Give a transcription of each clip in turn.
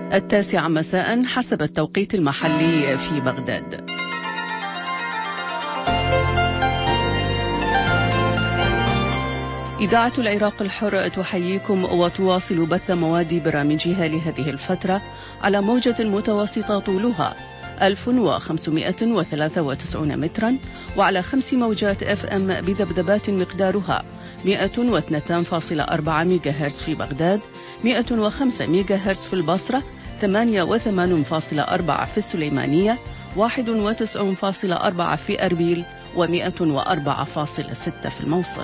9 مساء حسب التوقيت المحلي في بغداد. إذاعة العراق الحر تحييكم وتواصل بث مواد برامجها لهذه الفترة على موجة متوسطة طولها 1593 مترا وعلى 5 موجات FM بذبذبات مقدارها 102.4 ميجاهرتز في بغداد، 105 ميجاهرتز في البصرة، 88.4 في السليمانية، 91.4 في أربيل، و104.6 في الموصل.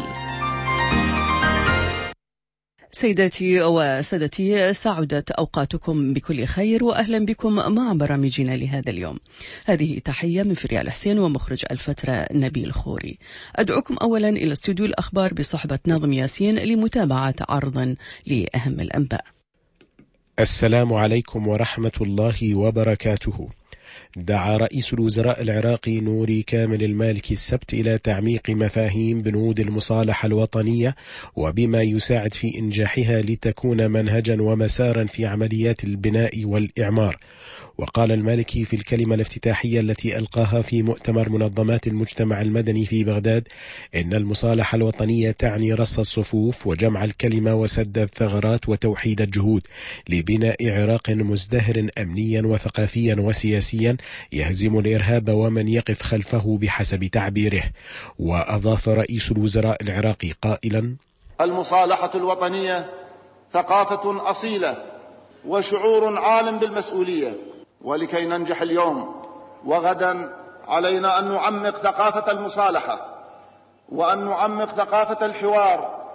سيداتي وسادتي، سعدت أوقاتكم بكل خير وأهلا بكم مع برامجنا لهذا اليوم. هذه تحية من فريال حسين ومخرج الفترة نبيل خوري. أدعوكم أولا إلى استوديو الأخبار بصحبة ناظم ياسين لمتابعة عرضا لأهم الأنباء. السلام عليكم ورحمة الله وبركاته. دعا رئيس الوزراء العراقي نوري كامل المالكي السبت إلى تعميق مفاهيم بنود المصالحة الوطنية وبما يساعد في إنجاحها لتكون منهجا ومسارا في عمليات البناء والإعمار. وقال المالكي في الكلمة الافتتاحية التي ألقاها في مؤتمر منظمات المجتمع المدني في بغداد إن المصالحة الوطنية تعني رص الصفوف وجمع الكلمة وسد الثغرات وتوحيد الجهود لبناء عراق مزدهر أمنيا وثقافيا وسياسيا يهزم الإرهاب ومن يقف خلفه بحسب تعبيره. وأضاف رئيس الوزراء العراقي قائلا: المصالحة الوطنية ثقافة أصيلة وشعور عال بالمسؤولية، ولكي ننجح اليوم وغدا علينا أن نعمق ثقافة المصالحة وأن نعمق ثقافة الحوار.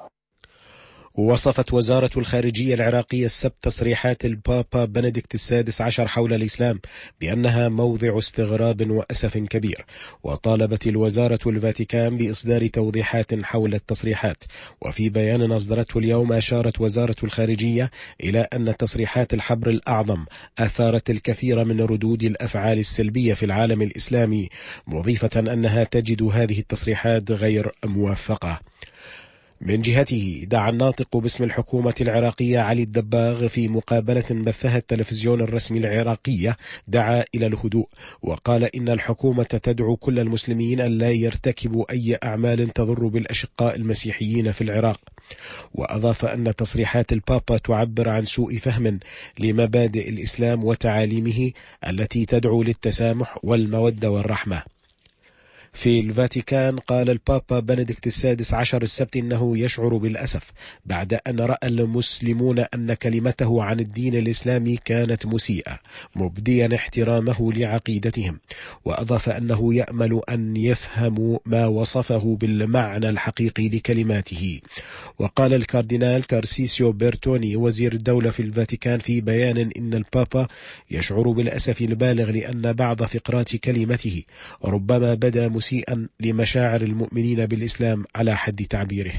وصفت وزارة الخارجية العراقية السبت تصريحات البابا بنديكت السادس عشر حول الإسلام بأنها موضع استغراب وأسف كبير، وطالبت الوزارة الفاتيكان بإصدار توضيحات حول التصريحات. وفي بيان أصدرته اليوم أشارت وزارة الخارجية إلى أن تصريحات الحبر الأعظم أثارت الكثير من ردود الأفعال السلبية في العالم الإسلامي، مضيفة أنها تجد هذه التصريحات غير موفقة. من جهته دعا الناطق باسم الحكومة العراقية علي الدباغ في مقابلة بثها التلفزيون الرسمي العراقية دعا إلى الهدوء، وقال إن الحكومة تدعو كل المسلمين أن لا يرتكبوا أي أعمال تضر بالأشقاء المسيحيين في العراق. وأضاف أن تصريحات البابا تعبر عن سوء فهم لمبادئ الإسلام وتعاليمه التي تدعو للتسامح والمودة والرحمة. في الفاتيكان قال البابا بنديكت السادس عشر السبت إنه يشعر بالأسف بعد أن رأى المسلمون أن كلمته عن الدين الإسلامي كانت مسيئة، مبديا احترامه لعقيدتهم. وأضاف أنه يأمل أن يفهموا ما وصفه بالمعنى الحقيقي لكلماته. وقال الكاردينال تارسيسيو بيرتوني وزير الدولة في الفاتيكان في بيان إن البابا يشعر بالأسف البالغ لأن بعض فقرات كلمته ربما بدا مسيئا لمشاعر المؤمنين بالإسلام على حد تعبيره.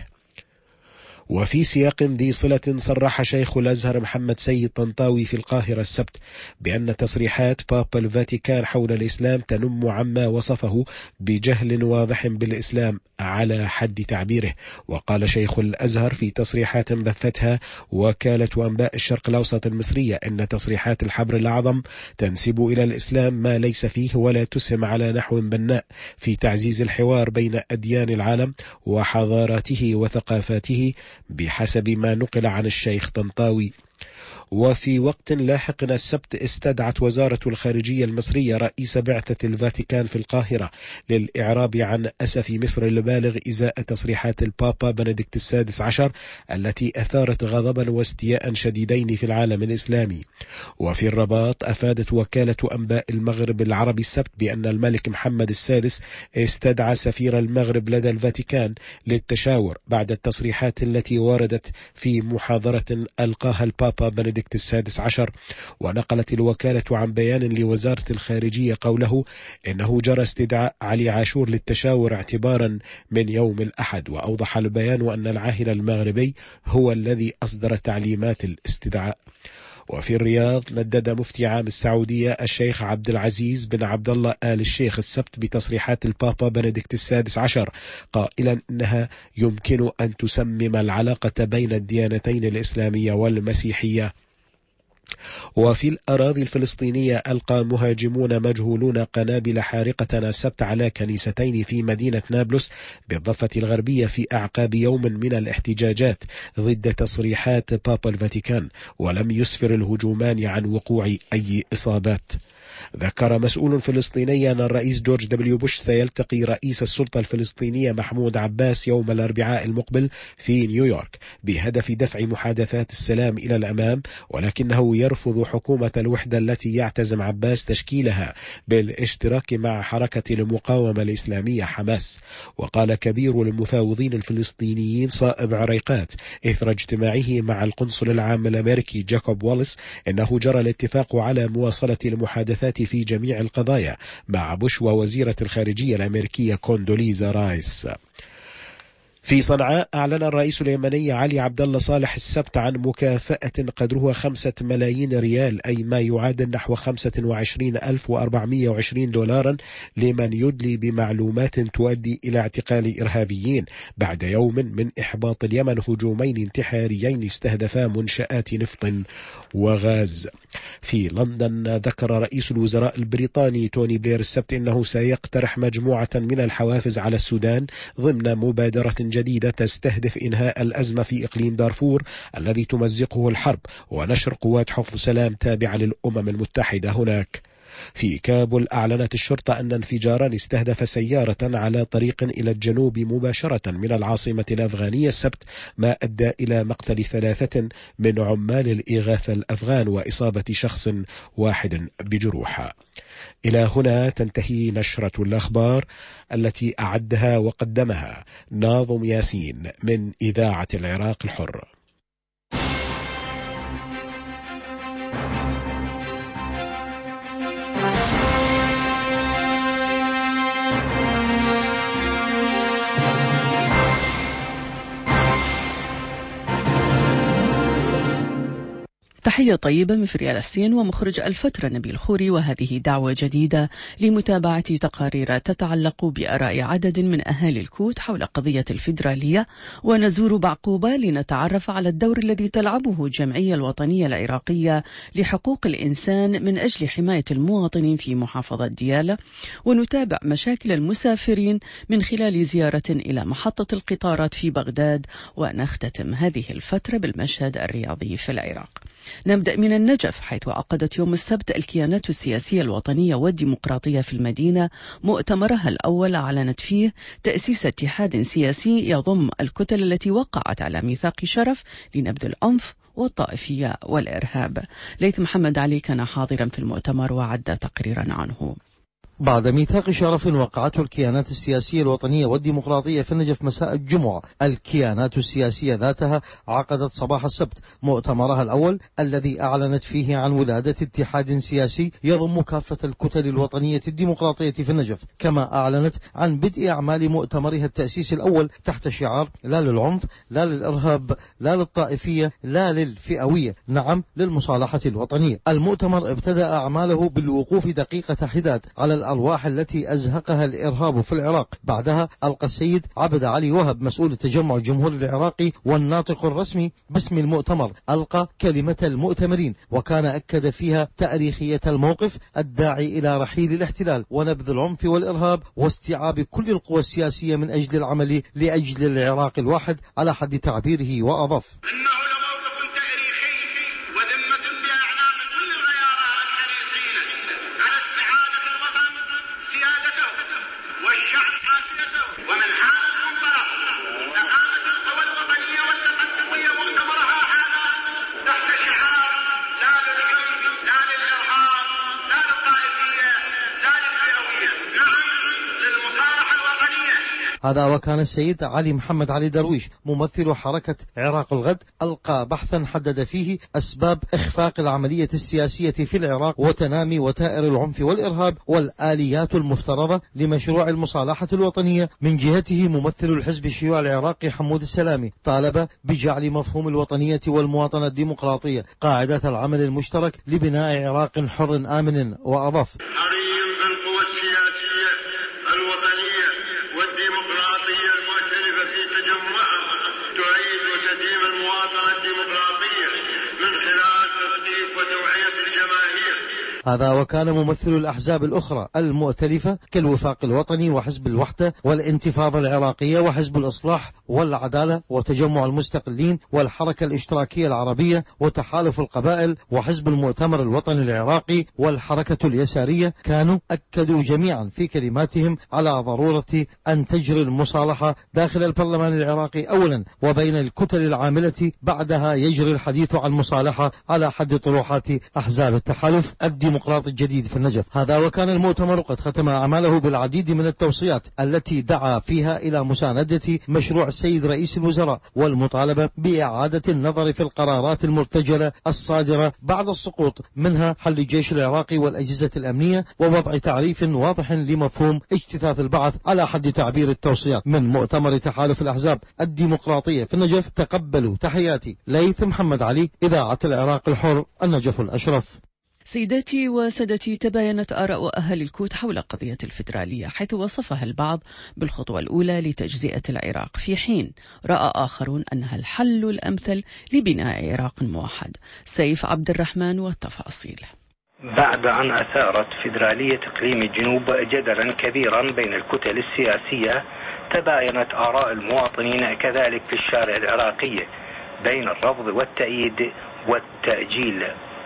وفي سياق ذي صلة صرح شيخ الأزهر محمد سيد طنطاوي في القاهرة السبت بأن تصريحات بابا الفاتيكان حول الإسلام تنم عما وصفه بجهل واضح بالإسلام على حد تعبيره. وقال شيخ الأزهر في تصريحات بثتها وكالة أنباء الشرق الأوسط المصرية إن تصريحات الحبر الأعظم تنسب إلى الإسلام ما ليس فيه ولا تسهم على نحو بناء في تعزيز الحوار بين أديان العالم وحضاراته وثقافاته بحسب ما نقل عن الشيخ طنطاوي. وفي وقت لاحق السبت استدعت وزارة الخارجية المصرية رئيس بعثة الفاتيكان في القاهرة للإعراب عن أسف مصر البالغ إزاء تصريحات البابا بنديكت السادس عشر التي أثارت غضبا واستياء شديدين في العالم الإسلامي. وفي الرباط أفادت وكالة أنباء المغرب العربي السبت بأن الملك محمد السادس استدعى سفير المغرب لدى الفاتيكان للتشاور بعد التصريحات التي وردت في محاضرة ألقاها البابا بنديكت السادس عشر. ونقلت الوكالة عن بيان لوزارة الخارجية قوله إنه جرى استدعاء علي عاشور للتشاور اعتبارا من يوم الأحد. وأوضح البيان أن العاهل المغربي هو الذي أصدر تعليمات الاستدعاء. وفي الرياض ندد مفتي عام السعودية الشيخ عبد العزيز بن عبد الله آل الشيخ السبت بتصريحات البابا بنديكت السادس عشر قائلا إنها يمكن أن تسمم العلاقة بين الديانتين الإسلامية والمسيحية وفي الأراضي الفلسطينية ألقى مهاجمون مجهولون قنابل حارقة السبت على كنيستين في مدينة نابلس بالضفة الغربية في أعقاب يوم من الاحتجاجات ضد تصريحات بابا الفاتيكان، ولم يسفر الهجومان عن وقوع أي إصابات. ذكر مسؤول فلسطيني أن الرئيس جورج دبليو بوش سيلتقي رئيس السلطة الفلسطينية محمود عباس يوم الأربعاء المقبل في نيويورك بهدف دفع محادثات السلام إلى الأمام، ولكنه يرفض حكومة الوحدة التي يعتزم عباس تشكيلها بالاشتراك مع حركة المقاومة الإسلامية حماس. وقال كبير المفاوضين الفلسطينيين صائب عريقات إثر اجتماعه مع القنصل العام الأمريكي جاكوب واليس إنه جرى الاتفاق على مواصلة المحادثات في جميع القضايا مع بوش ووزيرة الخارجية الأمريكية كوندوليزا رايس. في صنعاء أعلن الرئيس اليمني علي عبد الله صالح السبت عن مكافأة قدرها 5 ملايين ريال، أي ما يعادل نحو 25,420 دولارا لمن يدلي بمعلومات تؤدي إلى اعتقال إرهابيين بعد يوم من إحباط اليمن هجومين انتحاريين استهدفا منشآت نفط وغاز. في لندن ذكر رئيس الوزراء البريطاني توني بلير السبت أنه سيقترح مجموعة من الحوافز على السودان ضمن مبادرة جديدة تستهدف إنهاء الأزمة في إقليم دارفور الذي تمزقه الحرب ونشر قوات حفظ سلام تابعة للأمم المتحدة هناك. في كابول أعلنت الشرطة أن انفجارا استهدف سيارة على طريق إلى الجنوب مباشرة من العاصمة الأفغانية السبت ما أدى إلى مقتل 3 من عمال الإغاثة الأفغان وإصابة شخص واحد بجروح. إلى هنا تنتهي نشرة الأخبار التي أعدها وقدمها ناظم ياسين من إذاعة العراق الحر. تحية طيبة من فريال حسين ومخرج الفترة نبيل خوري، وهذه دعوة جديدة لمتابعة تقارير تتعلق بآراء عدد من أهالي الكوت حول قضية الفيدرالية، ونزور بعقوبة لنتعرف على الدور الذي تلعبه الجمعية الوطنية العراقية لحقوق الإنسان من أجل حماية المواطنين في محافظة ديالى، ونتابع مشاكل المسافرين من خلال زيارة إلى محطة القطارات في بغداد، ونختتم هذه الفترة بالمشهد الرياضي في العراق. نبدأ من النجف، حيث عقدت يوم السبت الكيانات السياسية الوطنية والديمقراطية في المدينة مؤتمرها الأول أعلنت فيه تأسيس اتحاد سياسي يضم الكتل التي وقعت على ميثاق شرف لنبذ العنف والطائفية والإرهاب. ليث محمد علي كان حاضرا في المؤتمر وعد تقريرا عنه. بعد ميثاق شرف وقعته الكيانات السياسية الوطنية والديمقراطية في النجف مساء الجمعة، الكيانات السياسية ذاتها عقدت صباح السبت مؤتمرها الأول الذي أعلنت فيه عن ولادة اتحاد سياسي يضم كافة الكتل الوطنية الديمقراطية في النجف، كما أعلنت عن بدء أعمال مؤتمرها التأسيسي الأول تحت شعار لا للعنف، لا للإرهاب، لا للطائفية، لا للفئوية، نعم للمصالحة الوطنية. المؤتمر ابتدأ أعماله بالوقوف دقيقة حداد على الأرواح التي أزهقها الإرهاب في العراق. بعدها ألقى السيد عبد علي وهب مسؤول التجمع الجمهوري العراقي والناطق الرسمي باسم المؤتمر ألقى كلمة المؤتمرين، وكان أكد فيها تاريخية الموقف الداعي إلى رحيل الاحتلال ونبذ العنف والإرهاب واستيعاب كل القوى السياسية من أجل العمل لأجل العراق الواحد على حد تعبيره، وأضاف هذا. وكان السيد علي محمد علي درويش ممثل حركة عراق الغد ألقى بحثا حدد فيه أسباب إخفاق العملية السياسية في العراق وتنامي وتائر العنف والإرهاب والآليات المفترضة لمشروع المصالحة الوطنية. من جهته ممثل الحزب الشيوعي العراقي حمود السلامي طالب بجعل مفهوم الوطنية والمواطنة الديمقراطية قاعدة العمل المشترك لبناء عراق حر آمن، وأضاف تعيد وتديم المواطنة الديمقراطية من خلال تثقيف وتوعية هذا وكان ممثل الأحزاب الأخرى المؤتلفة كالوفاق الوطني وحزب الوحدة والانتفاضة العراقية وحزب الإصلاح والعدالة وتجمع المستقلين والحركة الاشتراكية العربية وتحالف القبائل وحزب المؤتمر الوطني العراقي والحركة اليسارية، كانوا أكدوا جميعا في كلماتهم على ضرورة أن تجري المصالحة داخل البرلمان العراقي أولا وبين الكتل العاملة بعدها يجري الحديث عن مصالحة على حد طروحات أحزاب التحالف الديمقراطي الجديد في النجف. هذا وكان المؤتمر قد ختم أعماله بالعديد من التوصيات التي دعا فيها إلى مساندة مشروع السيد رئيس الوزراء والمطالبة بإعادة النظر في القرارات المرتجلة الصادرة بعد السقوط، منها حل الجيش العراقي والأجهزة الأمنية ووضع تعريف واضح لمفهوم اجتثاث البعث على حد تعبير التوصيات. من مؤتمر تحالف الأحزاب الديمقراطية في النجف تقبلوا تحياتي ليث محمد علي، إذاعة العراق الحر، النجف الأشرف. سيداتي وسادتي، تباينت آراء أهل الكوت حول قضية الفيدرالية، حيث وصفها البعض بالخطوة الأولى لتجزئة العراق، في حين رأى آخرون أنها الحل الأمثل لبناء عراق موحد. سيف عبد الرحمن والتفاصيل. بعد أن أثارت فيدرالية إقليم الجنوب جدلا كبيرا بين الكتل السياسية، تباينت آراء المواطنين كذلك في الشارع العراقي بين الرفض والتأييد والتأجيل.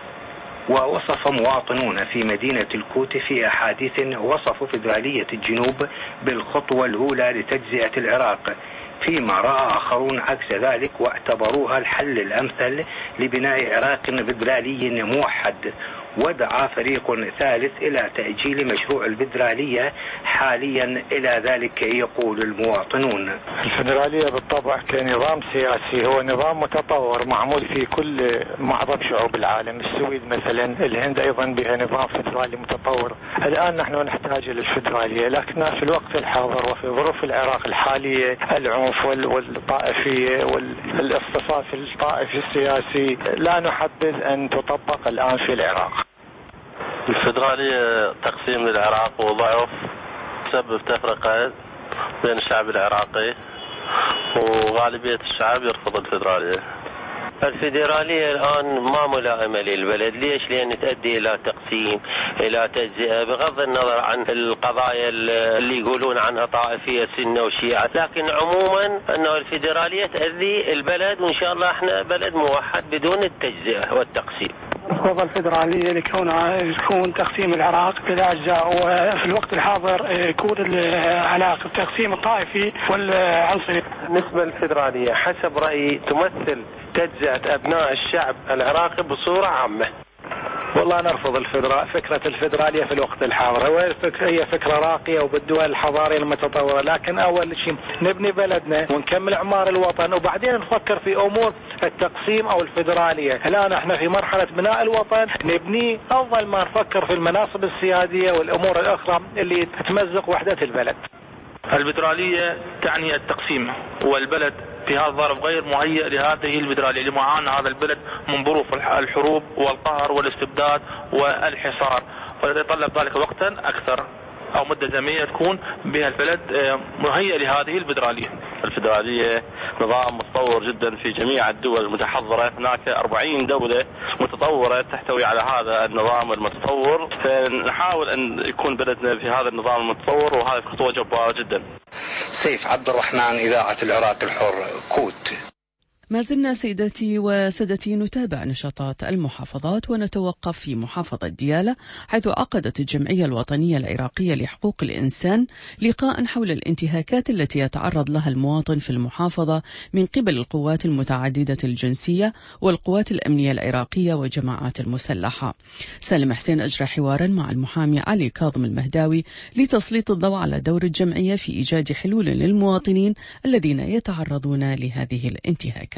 ووصف مواطنون في مدينة الكوت في أحاديث وصفوا فيدرالية الجنوب بالخطوة الأولى لتجزئة العراق، فيما رأى آخرون عكس ذلك واعتبروها الحل الأمثل لبناء عراق فيدرالي موحد. ودعا فريق ثالث إلى تأجيل مشروع الفيدرالية حاليا. إلى ذلك يقول المواطنون: الفيدرالية بالطبع كنظام سياسي هو نظام متطور معمول في كل معظم شعوب العالم. السويد مثلا، الهند أيضا بها نظام فيدرالي متطور. الآن نحن نحتاج للفيدرالية، لكن في الوقت الحاضر وفي ظروف العراق الحالية العنف والطائفية والاصطفاف الطائفي السياسي لا نحبذ أن تطبق الآن في العراق. الفيدرالية تقسيم للعراق وضعف، تسبب تفرقة بين الشعب العراقي، وغالبية الشعب يرفض الفيدرالية. الفيدرالية الآن ما ملائمة للبلد. ليش؟ لأن تؤدي إلى تقسيم، إلى تجزئة، بغض النظر عن القضايا اللي يقولون عنها طائفية سنة وشيعة، لكن عموما أنه الفيدرالية تؤذي البلد، وإن شاء الله احنا بلد موحد بدون التجزئة والتقسيم. رفض الفيدرالية لكونها يكون تقسيم العراق إلى أجزاء، وفي الوقت الحاضر يكون العلاقة التقسيم الطائفي والعنصري. بالنسبة للفيدرالية حسب رأيي تمثل تجزئة أبناء الشعب العراقي بصورة عامة. والله نرفض فكرة الفيدرالية في الوقت الحاضر. هي فكرة راقية وبالدول الحضارية المتطورة، لكن أول شيء نبني بلدنا ونكمل إعمار الوطن وبعدين نفكر في أمور التقسيم أو الفيدرالية. الآن احنا في مرحلة بناء الوطن نبني، أول ما نفكر في المناصب السيادية والأمور الأخرى اللي تمزق وحدة البلد. الفيدرالية تعني التقسيم، والبلد في هذا الظرف غير مهيئ لهذه الفيدرالية، لمعاناة هذا البلد من ظروف الحروب والقهر والاستبداد والحصار، ويتطلب ذلك وقتا أكثر أو مدة زمنية تكون بها البلد مهيئ لهذه الفيدرالية. الفيدرالية نظام متطور جدا في جميع الدول المتحضرة، هناك 40 دولة متطورة تحتوي على هذا النظام المتطور، فنحاول أن يكون بلدنا في هذا النظام المتطور، وهذه خطوة جبارة جدا. سيف عبد الرحمن، إذاعة العراق الحر، كوت. ما زلنا سيداتي وسادتي نتابع نشاطات المحافظات، ونتوقف في محافظة ديالى، حيث عقدت الجمعية الوطنية العراقية لحقوق الإنسان لقاء حول الانتهاكات التي يتعرض لها المواطن في المحافظة من قبل القوات المتعددة الجنسية والقوات الأمنية العراقية والجماعات المسلحة. سالم حسين أجرى حوارا مع المحامي علي كاظم المهداوي لتسليط الضوء على دور الجمعية في إيجاد حلول للمواطنين الذين يتعرضون لهذه الانتهاكات.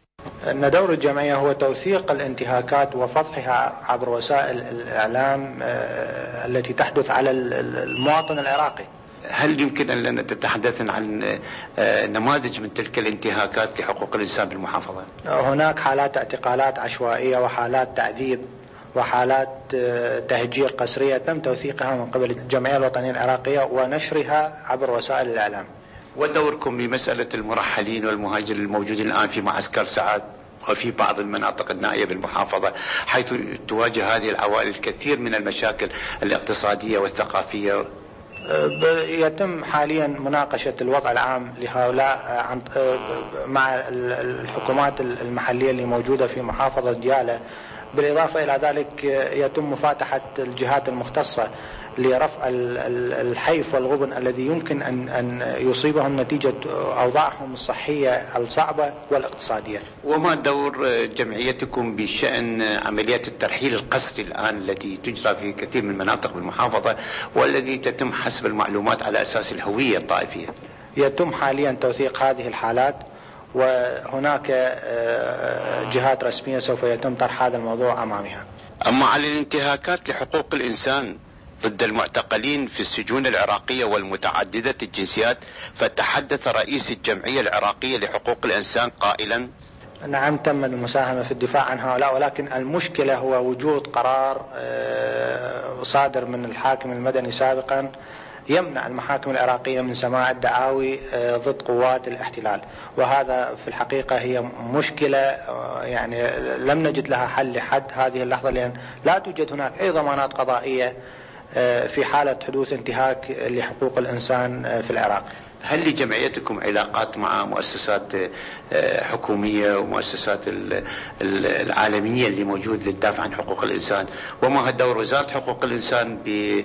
أن دور الجمعية هو توثيق الانتهاكات وفضحها عبر وسائل الإعلام التي تحدث على المواطن العراقي. هل يمكن أن تتحدثن عن نماذج من تلك الانتهاكات لحقوق الإنسان بالمحافظة؟ هناك حالات اعتقالات عشوائية وحالات تعذيب وحالات تهجير قسرية تم توثيقها من قبل الجمعية الوطنية العراقية ونشرها عبر وسائل الإعلام. ودوركم بمسألة المرحلين والمهاجرين الموجودين الآن في معسكر سعد؟ وفي بعض المناطق النائية بالمحافظة، حيث تواجه هذه العوائل الكثير من المشاكل الاقتصادية والثقافية. يتم حاليا مناقشة الوضع العام لهؤلاء مع الحكومات المحلية اللي موجودة في محافظة ديالى. بالإضافة إلى ذلك يتم مفاتحة الجهات المختصة لرفع الحيف والغبن الذي يمكن أن يصيبهم نتيجة أوضاعهم الصحية الصعبة والاقتصادية. وما دور جمعيتكم بشأن عمليات الترحيل القسري الآن التي تجرى في كثير من المناطق بالمحافظة والذي تتم حسب المعلومات على أساس الهوية الطائفية؟ يتم حاليا توثيق هذه الحالات، وهناك جهات رسمية سوف يتم طرح هذا الموضوع أمامها. أما على الانتهاكات لحقوق الإنسان ضد المعتقلين في السجون العراقية والمتعددة الجنسيات، فتحدث رئيس الجمعية العراقية لحقوق الإنسان قائلا: نعم، تم المساهمة في الدفاع عن هؤلاء، ولكن المشكلة هو وجود قرار صادر من الحاكم المدني سابقا يمنع المحاكم العراقية من سماع الدعاوي ضد قوات الاحتلال، وهذا في الحقيقة هي مشكلة يعني لم نجد لها حل لحد هذه اللحظة، لأن لا توجد هناك أي ضمانات قضائية في حالة حدوث انتهاك لحقوق الإنسان في العراق. هل لجمعيتكم علاقات مع مؤسسات حكومية ومؤسسات العالمية اللي موجود للدافع عن حقوق الإنسان؟ وما هو دور وزارة حقوق الإنسان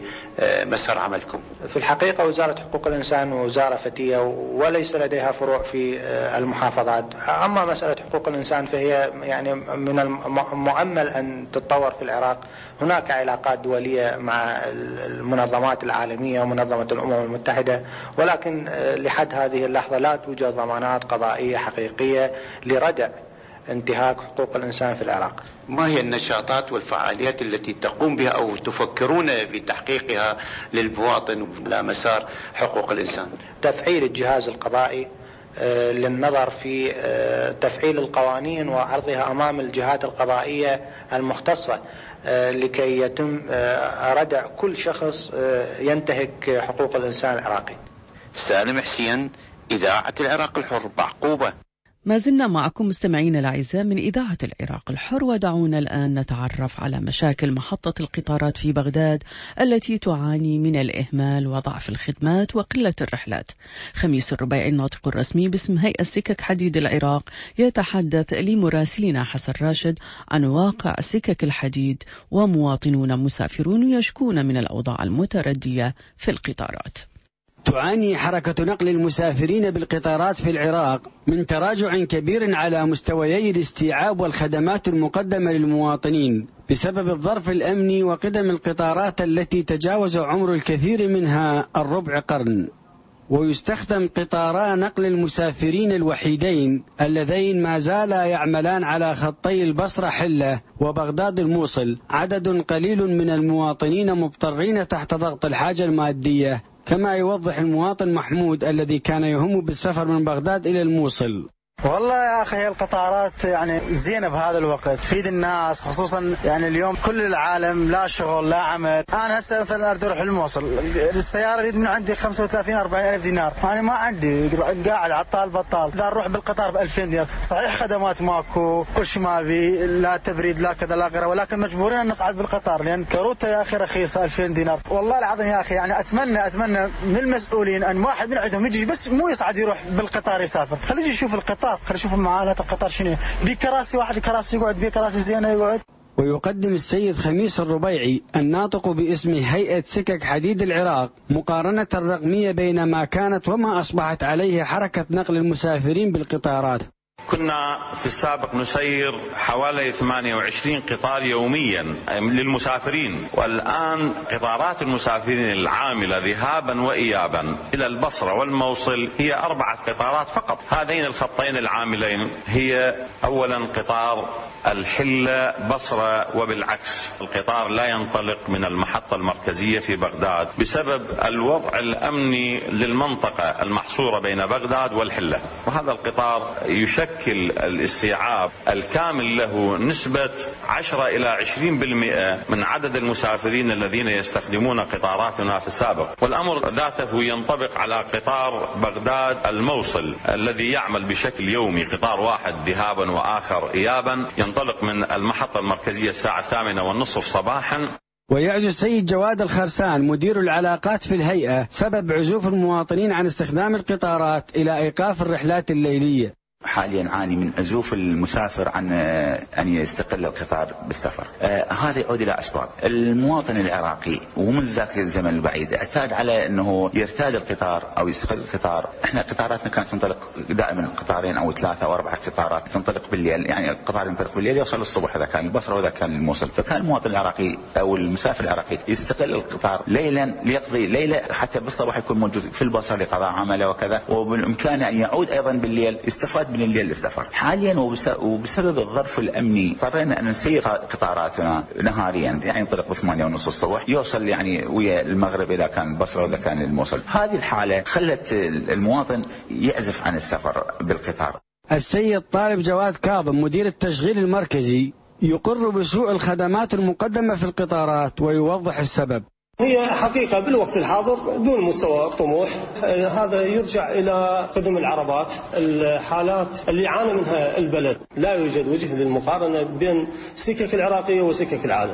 بمسار عملكم؟ في الحقيقة وزارة حقوق الإنسان وزارة فتية وليس لديها فروع في المحافظات. أما مسألة حقوق الإنسان فهي يعني من المؤمل أن تتطور في العراق. هناك علاقات دولية مع المنظمات العالمية ومنظمة الأمم المتحدة، ولكن لحد هذه اللحظة لا توجد ضمانات قضائية حقيقية لردع انتهاك حقوق الإنسان في العراق. ما هي النشاطات والفعاليات التي تقوم بها أو تفكرون بتحقيقها للمواطن على مسار حقوق الإنسان؟ تفعيل الجهاز القضائي للنظر في تفعيل القوانين وعرضها أمام الجهات القضائية المختصة لكي يتم ردع كل شخص ينتهك حقوق الإنسان العراقي. سالم حسين، إذاعة العراق الحر، بعقوبة. ما زلنا معكم مستمعين الأعزاء من إذاعة العراق الحر، ودعونا الآن نتعرف على مشاكل محطة القطارات في بغداد التي تعاني من الإهمال وضعف الخدمات وقلة الرحلات. خميس الربيعي الناطق الرسمي باسم هيئة سكك حديد العراق يتحدث لمراسلنا حسن راشد عن واقع سكك الحديد، ومواطنون مسافرون يشكون من الأوضاع المتردية في القطارات. تعاني حركة نقل المسافرين بالقطارات في العراق من تراجع كبير على مستويي الاستيعاب والخدمات المقدمة للمواطنين بسبب الظرف الأمني وقدم القطارات التي تجاوز عمر الكثير منها الربع قرن. ويستخدم قطارا نقل المسافرين الوحيدين اللذين ما زالا يعملان على خطي البصرة حلة وبغداد الموصل عدد قليل من المواطنين مضطرين تحت ضغط الحاجة المادية، كما يوضح المواطن محمود الذي كان يهم بالسفر من بغداد إلى الموصل. والله يا أخي هي القطارات يعني زينة بهذا الوقت، تفيد الناس، خصوصا يعني اليوم كل العالم لا شغل لا عمل. أنا هسه مثلا أريد أروح الموصل، السيارة يريد من عندي 35-40 ألف دينار، أنا ما عندي، قاعد عطال بطال. إذا نروح بالقطار ب2000 دينار، صحيح خدمات ماكو، كل شيء ما بي، لا تبريد لا كذا لا غيره، ولكن مجبورين أن نصعد بالقطار لأن كروته يا أخي رخيصة 2000 دينار. والله العظيم يا أخي يعني أتمنى من المسؤولين أن واحد من عندهم يجي بس مو يصعد يروح بالقطار يسافر، خليه يجي يشوف القطار، خلينا نشوف معاناة القطار شنو، بكراسي واحد كراسي يقعد، بكراسي زينة يقعد. ويقدم السيد خميس الربيعي الناطق باسم هيئة سكك حديد العراق مقارنة رقمية بين ما كانت وما أصبحت عليه حركة نقل المسافرين بالقطارات. كنا في السابق نسير حوالي 28 قطار يوميا للمسافرين، والآن قطارات المسافرين العاملة ذهابا وإيابا إلى البصرة والموصل هي 4 قطارات فقط. هذين الخطين العاملين هي أولا قطار الحلة بصرة، وبالعكس القطار لا ينطلق من المحطة المركزية في بغداد بسبب الوضع الأمني للمنطقة المحصورة بين بغداد والحلة. وهذا القطار يشكل يشكل الاستيعاب الكامل له نسبة 10 إلى 20% من عدد المسافرين الذين يستخدمون قطاراتنا في السابق. والأمر ذاته ينطبق على قطار بغداد الموصل الذي يعمل بشكل يومي، قطار واحد ذهابا وآخر إيابا، ينطلق من المحطة المركزية الساعة 8:30 صباحا. ويعزو السيد جواد الخرسان مدير العلاقات في الهيئة سبب عزوف المواطنين عن استخدام القطارات إلى إيقاف الرحلات الليلية. حاليا نعاني من عزوف المسافر عن أن يستقل القطار بالسفر. هذا يعود إلى أسباب. المواطن العراقي ومن ذاك الزمن البعيد اعتاد على أنه يرتاد القطار أو يستقل القطار. احنا قطاراتنا كانت تنطلق دائما قطارين أو 3 أو 4 قطارات تنطلق بالليل، يعني القطار ينطلق بالليل يوصل الصبح، هذا كان البصرة وهذا كان الموصل. فكان المواطن العراقي أو المسافر العراقي يستقل القطار ليلا ليقضي ليلة حتى بالصباح يكون موجود في البصرة لقضاء عمله وكذا، وبالإمكان أن يعود أيضا بالليل يستفاد من الليل للسفر. حاليا وبسبب الظرف الأمني اضطرينا أن نسير قطاراتنا نهاريا، يعني ينطلق ب8:30 الصبح يوصل يعني ويا المغرب إذا كان البصرة وإذا كان الموصل. هذه الحالة خلت المواطن يعزف عن السفر بالقطار. السيد طالب جواد كاظم مدير التشغيل المركزي يقر بسوء الخدمات المقدمة في القطارات ويوضح السبب. هي حقيقة بالوقت الحاضر دون مستوى طموح، هذا يرجع إلى قدم العربات. الحالات اللي عانى منها البلد لا يوجد وجه للمقارنة بين السكك العراقية وسكك العالم،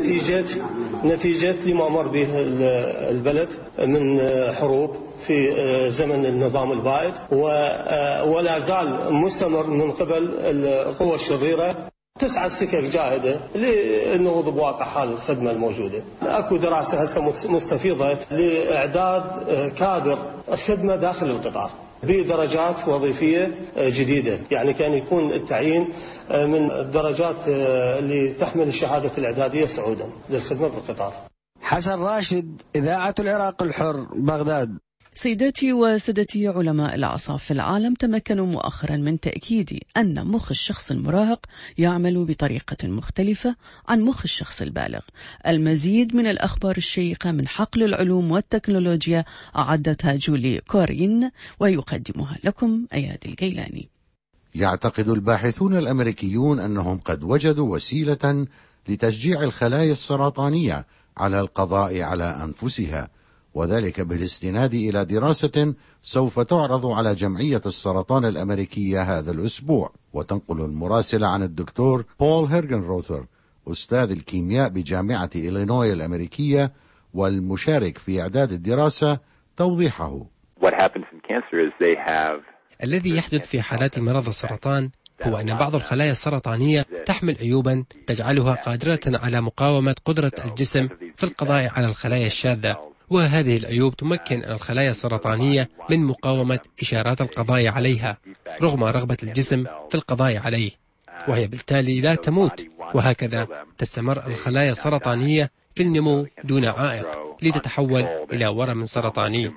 نتيجة لما مر به البلد من حروب في زمن النظام البائد، ولا زال مستمر من قبل القوى الشريرة. تسعى السكك جاهدة للنهوض بواقع حال الخدمة الموجودة. أكو دراسة هسه مستفيضة لإعداد كادر الخدمة داخل القطار بدرجات وظيفية جديدة، يعني كان يكون التعيين من الدرجات اللي تحمل الشهادة الإعدادية صعودا للخدمة بالقطار. حسن راشد، إذاعة العراق الحر، بغداد. سيداتي وسادتي، علماء الأعصاب في العالم تمكنوا مؤخرا من تأكيد أن مخ الشخص المراهق يعمل بطريقة مختلفة عن مخ الشخص البالغ. المزيد من الأخبار الشيقة من حقل العلوم والتكنولوجيا أعدتها جولي كورين ويقدمها لكم أياد الجيلاني. يعتقد الباحثون الأمريكيون أنهم قد وجدوا وسيلة لتشجيع الخلايا السرطانية على القضاء على أنفسها، وذلك بالاستناد إلى دراسة سوف تعرض على جمعية السرطان الأمريكية هذا الأسبوع. وتنقل المراسلة عن الدكتور بول هيرجنروثر أستاذ الكيمياء بجامعة إلينوي الأمريكية والمشارك في إعداد الدراسة توضيحه. الذي يحدث في حالات مرض السرطان هو أن بعض الخلايا السرطانية تحمل عيوبا تجعلها قادرة على مقاومة قدرة الجسم في القضاء على الخلايا الشاذة، وهذه العيوب تمكن الخلايا السرطانية من مقاومة إشارات القضاء عليها رغم رغبة الجسم في القضاء عليه، وهي بالتالي لا تموت، وهكذا تستمر الخلايا السرطانية في النمو دون عائق لتتحول إلى ورم سرطاني.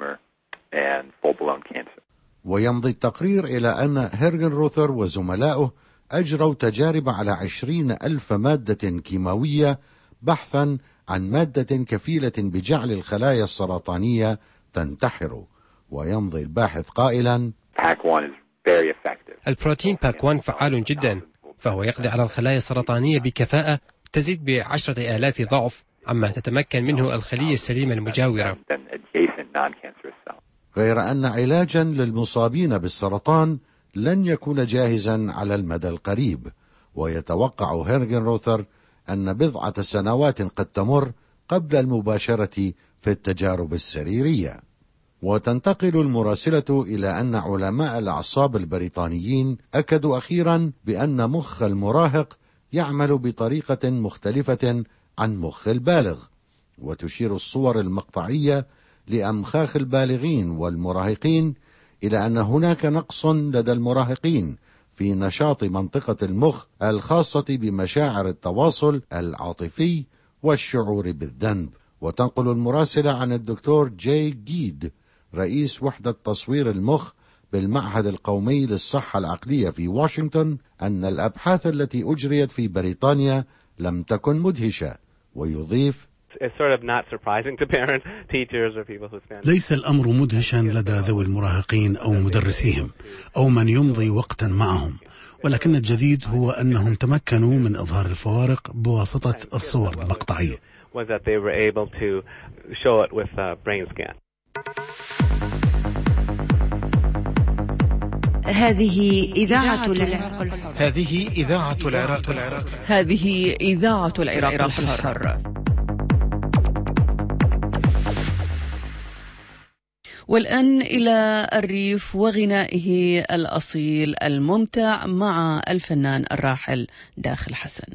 ويمضي التقرير إلى أن هيرجنروثر وزملائه أجروا تجارب على 20,000 مادة كيماوية بحثا عن مادة كفيلة بجعل الخلايا السرطانية تنتحر. ويمضي الباحث قائلا: البروتين باك 1 فعال جدا، فهو يقضي على الخلايا السرطانية بكفاءة تزيد ب10,000 ضعف عما تتمكن منه الخلية السليمة المجاورة. غير أن علاجا للمصابين بالسرطان لن يكون جاهزا على المدى القريب، ويتوقع هيرجنروثر أن بضعة سنوات قد تمر قبل المباشرة في التجارب السريرية. وتنتقل المراسلة إلى أن علماء الأعصاب البريطانيين أكدوا أخيرا بأن مخ المراهق يعمل بطريقة مختلفة عن مخ البالغ، وتشير الصور المقطعية لأمخاخ البالغين والمراهقين إلى أن هناك نقص لدى المراهقين في نشاط منطقة المخ الخاصة بمشاعر التواصل العاطفي والشعور بالذنب. وتنقل المراسلة عن الدكتور جاي جيد رئيس وحدة تصوير المخ بالمعهد القومي للصحة العقلية في واشنطن أن الأبحاث التي أجريت في بريطانيا لم تكن مدهشة، ويضيف: ليس الأمر مدهشا لدى ذوي المراهقين أو مدرسيهم أو من يمضي وقتا معهم، ولكن الجديد هو أنهم تمكنوا من إظهار الفوارق بواسطة الصور المقطعية. هذه إذاعة العراق الحر. هذه إذاعة العراق الحر. هذه إذاعة العراق الحر. والآن إلى الريف وغنائه الأصيل الممتع مع الفنان الراحل داخل حسن.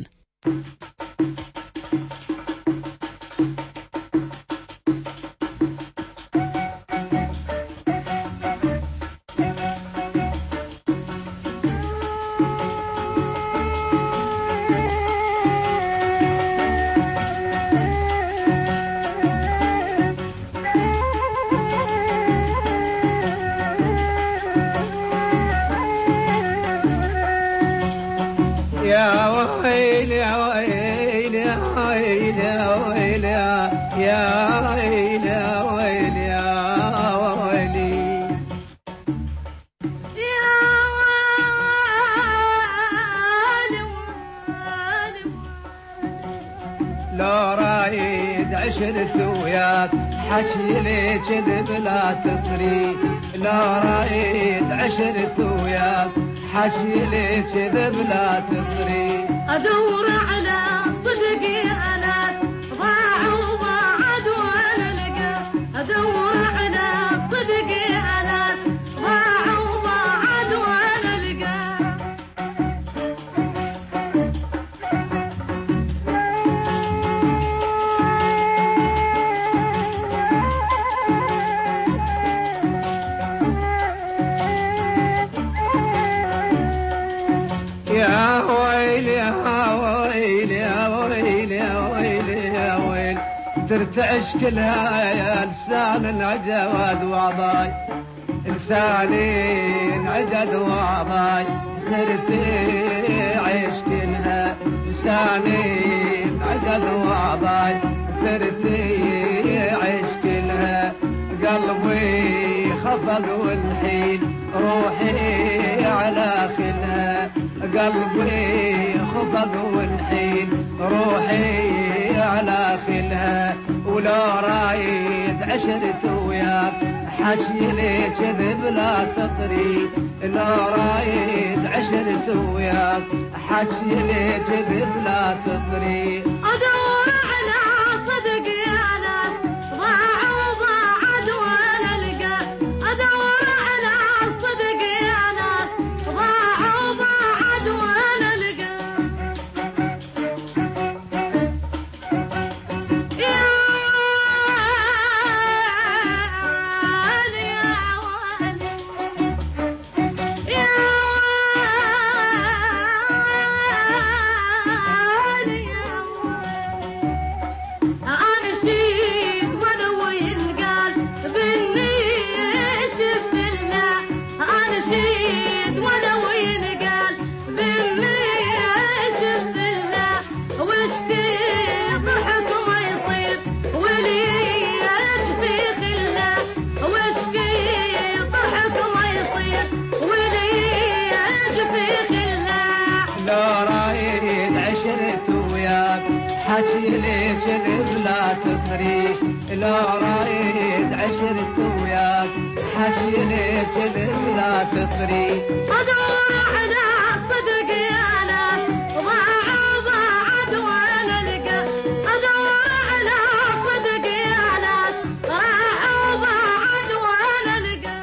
حكي لي كذب لا تطري، لا رايد عشرة وياك حكي لي كذب لا تطري. أدور على صدقي أنا ضاع وبعد وأنا لقى، أدور على صدقي أنا ضاع وبعد وأنا لقى. يا ويلي يا ويلي يا ويلي يا ويلي يا ويلي، ترتعش كلها يا لسان العجواد وعضاي، لساني انعجد وعضاي، ترتعش كلها لساني انعجد وعضاي، ترتعش كلها قلبي خفق والحين روحي على خلها، قلبي خفق والحين روحي على خلها. ولا رايد عشرة وياك حكي لي كذب لا تطري، لا رايد عشرة وياك حكي لي كذب لا تطري. أدور على صدقي أنا ضاع وبعد وأنا لقى، أدور على صدقي أنا ضاع وبعد وأنا لقى. حكي لي كذب لا تطري، لا رايد عشرة وياك حكي لي كذب لا تطري. أدور على صدقي أنا ضاع وبعد وأنا لقى، أدور على صدقي أنا ضاع وبعد وأنا لقى.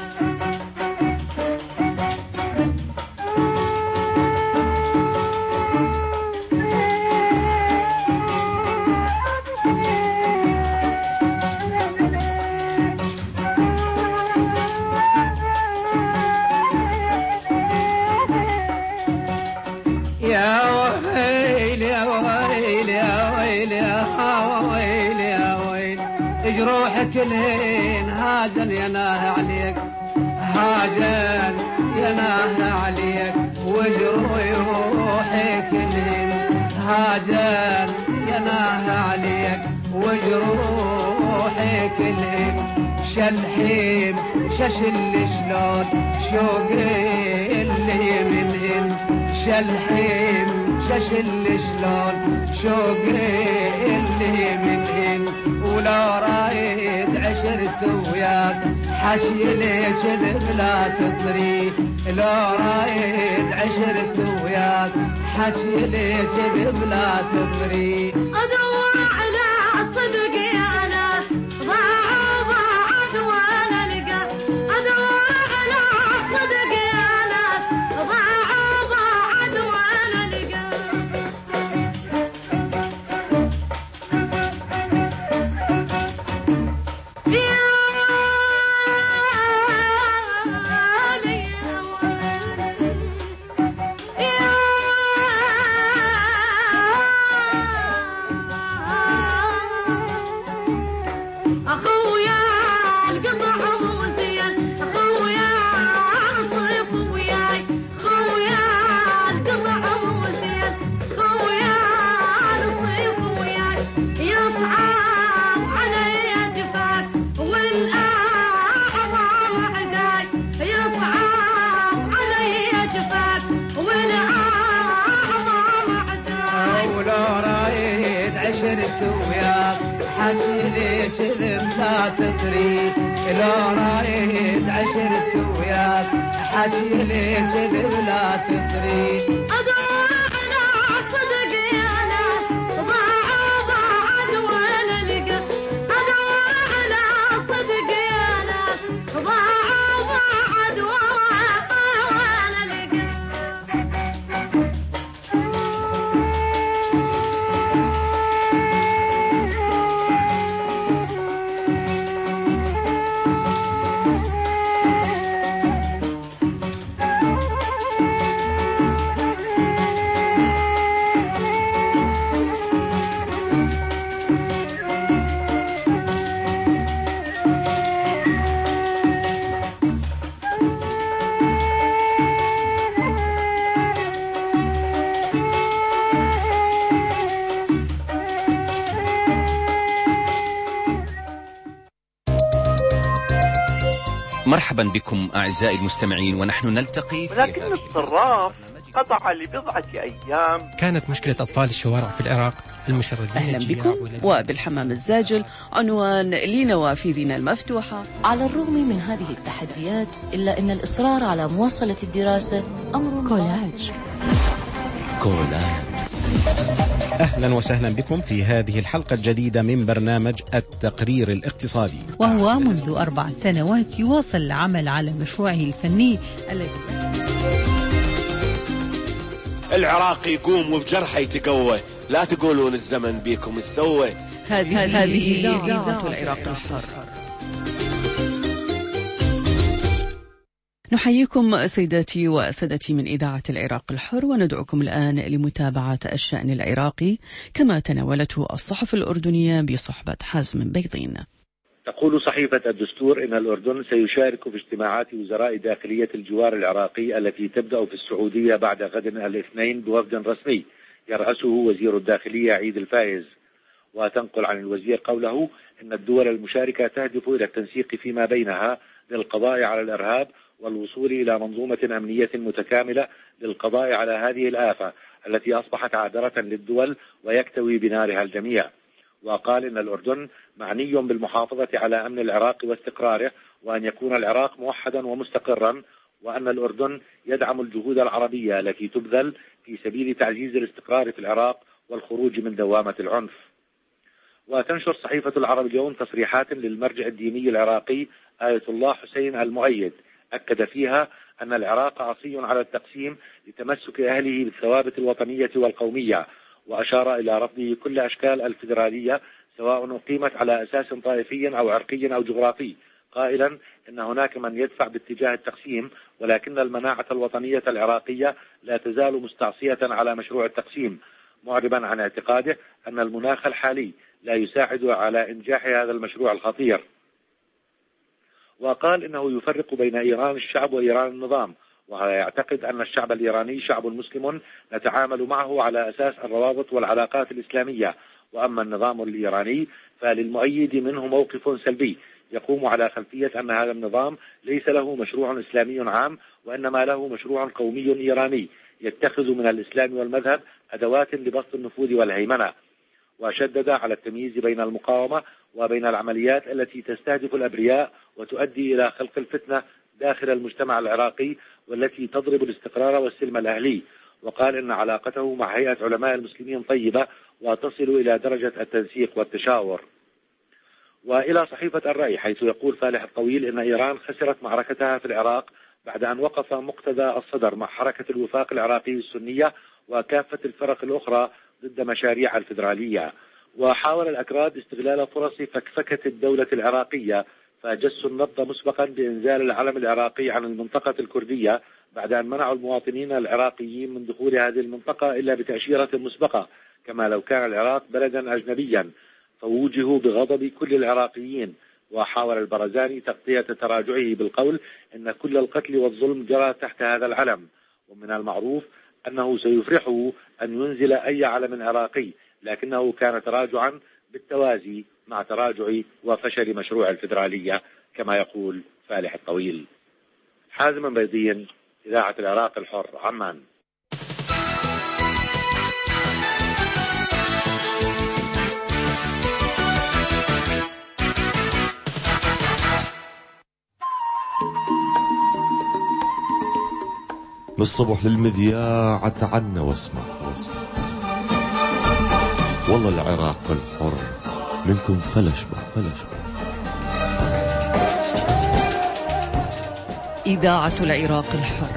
يا ويلي يا ويلي يا ويلي يا ويلي يا ويلي، جروحك الهين هاجل يناه عليك، هاجل يناه عليك، وجروحك الهين هاجل يناه عليك، وجروحي كلهم شلحيم ششل شلون شوقي اللي منهن شلحيم ششل شلون شوقي اللي منهن ولا رايد عشرت وياك حشي لي كذب لا تطري لا رايد عشرت وياك حشي لي كذب لا تطري ادور على الصدق يا ناس ضاعت وانا لقى ادور على الصدق يا ناس ضاعت وانا لقى حشيلي كذب لا تطري لو رايد عشرت وياك حشيلي كذب لا تطري ادور على صدق يا ناس ضاعت وانا لقى ادور على صدق يا ناس ضاعت وانا لقى مرحبا بكم أعزائي المستمعين ونحن نلتقي ولكن الصراف قطع لبضعة أيام. كانت مشكلة أطفال الشوارع في العراق المشردين أهلا بكم وبالحمام الزاجل عنوان لنوافذنا المفتوحة. على الرغم من هذه التحديات إلا أن الإصرار على مواصلة الدراسة أمر كولاج. أهلا وسهلا بكم في هذه الحلقة الجديدة من برنامج التقرير الاقتصادي، وهو منذ 4 سنوات يواصل العمل على مشروعه الفني الذي العراق يقوم وبجرحه يتقوى، لا تقولون الزمن بيكم السوى. هذه إذاعة العراق الحر. نحييكم سيداتي وسادتي من إذاعة العراق الحر، وندعوكم الآن لمتابعة الشأن العراقي كما تناولته الصحف الأردنية بصحبة حازم بيضين. تقول صحيفة الدستور إن الأردن سيشارك في اجتماعات وزراء داخلية الجوار العراقي التي تبدأ في السعودية بعد غد الاثنين بوفد رسمي يرأسه وزير الداخلية عيد الفايز. وتنقل عن الوزير قوله إن الدول المشاركة تهدف إلى التنسيق فيما بينها للقضاء على الإرهاب والوصول إلى منظومة أمنية متكاملة للقضاء على هذه الآفة التي أصبحت عابرة للدول ويكتوي بنارها الجميع. وقال إن الأردن معني بالمحافظة على أمن العراق واستقراره، وأن يكون العراق موحدا ومستقرا، وأن الأردن يدعم الجهود العربية التي تبذل في سبيل تعزيز الاستقرار في العراق والخروج من دوامة العنف. وتنشر صحيفة العرب اليوم تصريحات للمرجع الديني العراقي آية الله حسين المؤيد، أكد فيها أن العراق عصي على التقسيم لتمسك أهله بالثوابت الوطنية والقومية، وأشار إلى رفضه كل أشكال الفيدرالية سواء أقيمت على أساس طائفي أو عرقي أو جغرافي، قائلا إن هناك من يدفع باتجاه التقسيم، ولكن المناعة الوطنية العراقية لا تزال مستعصية على مشروع التقسيم، معربا عن اعتقاده أن المناخ الحالي لا يساعد على إنجاح هذا المشروع الخطير. وقال إنه يفرق بين إيران الشعب وإيران النظام، ويعتقد أن الشعب الإيراني شعب مسلم نتعامل معه على أساس الروابط والعلاقات الإسلامية، وأما النظام الإيراني فللمؤيد منه موقف سلبي يقوم على خلفية أن هذا النظام ليس له مشروع إسلامي عام، وإنما له مشروع قومي إيراني يتخذ من الإسلام والمذهب أدوات لبسط النفوذ والهيمنة. وشدد على التمييز بين المقاومة وبين العمليات التي تستهدف الأبرياء وتؤدي إلى خلق الفتنة داخل المجتمع العراقي والتي تضرب الاستقرار والسلم الأهلي. وقال إن علاقته مع هيئة علماء المسلمين طيبة وتصل إلى درجة التنسيق والتشاور. وإلى صحيفة الرأي حيث يقول فالح الطويل إن إيران خسرت معركتها في العراق بعد أن وقف مقتدى الصدر مع حركة الوفاق العراقي السنية وكافة الفرق الأخرى ضد مشاريع الفيدرالية. وحاول الأكراد استغلال فرص فكفكة الدولة العراقية فجسوا النبض مسبقا بإنزال العلم العراقي عن المنطقة الكردية بعد أن منعوا المواطنين العراقيين من دخول هذه المنطقة إلا بتأشيرة مسبقة، كما لو كان العراق بلدا أجنبيا، فوجهوا بغضب كل العراقيين. وحاول البرزاني تغطية تراجعه بالقول إن كل القتل والظلم جرى تحت هذا العلم، ومن المعروف أنه سيفرحه أن ينزل أي علم عراقي، لكنه كان تراجعا بالتوازي مع تراجع وفشل مشروع الفيدرالية كما يقول فالح الطويل. حازم بيضين، إذاعة العراق الحر، عمان. للصبح للمذياع تعنا واسمع والله العراق الحر منكم فلشبه. إذاعة العراق الحر.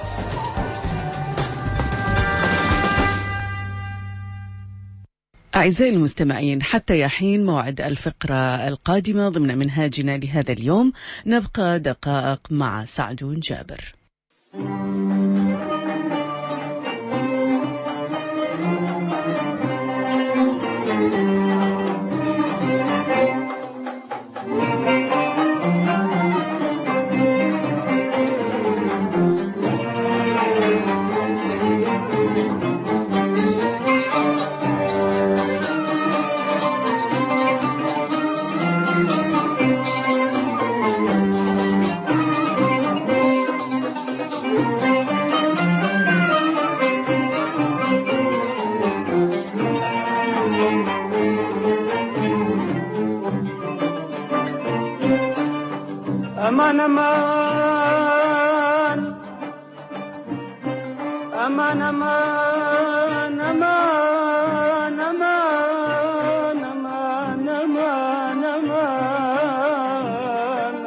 أعزائي المستمعين، حتى يحين موعد الفقرة القادمة ضمن منهاجنا لهذا اليوم، نبقى دقائق مع سعدون جابر. أمان أمان أمان أمان أمان أمان أمان أمان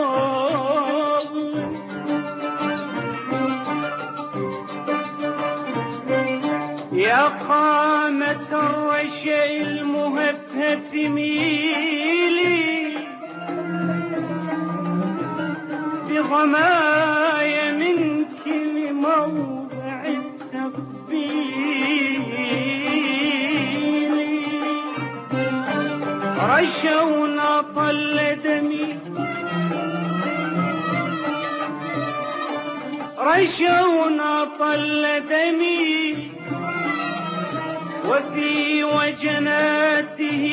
يا قامة الرشا المهفهف ميلي بغمايا منك لموضع التقبيل رشونا طل دمي رشونا طل دمي وفي وجناته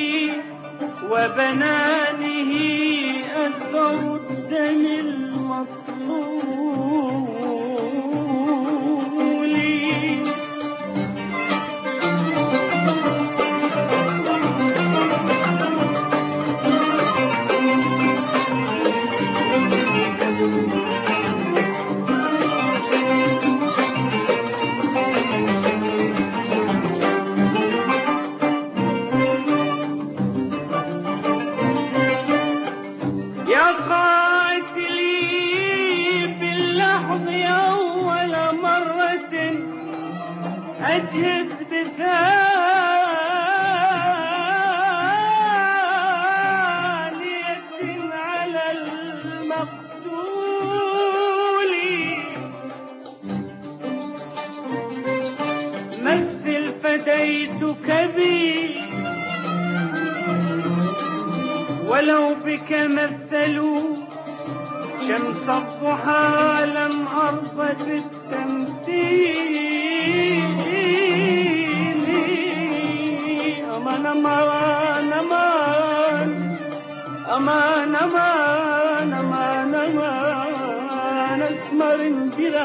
وبنانه أثر الدم أجهز بثانية على المقتول مثل فديتك بي ولو بك مثلوا شمس الضحى لم أرفض التمثيل أمان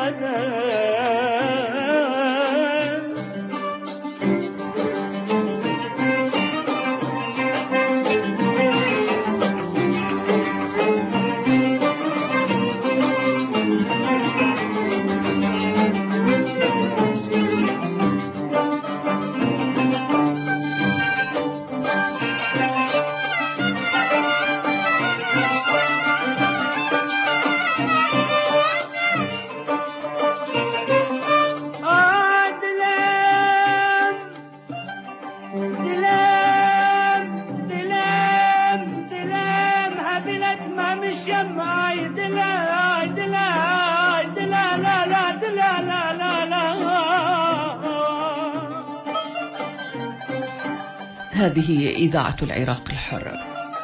هذه إذاعة العراق الحر.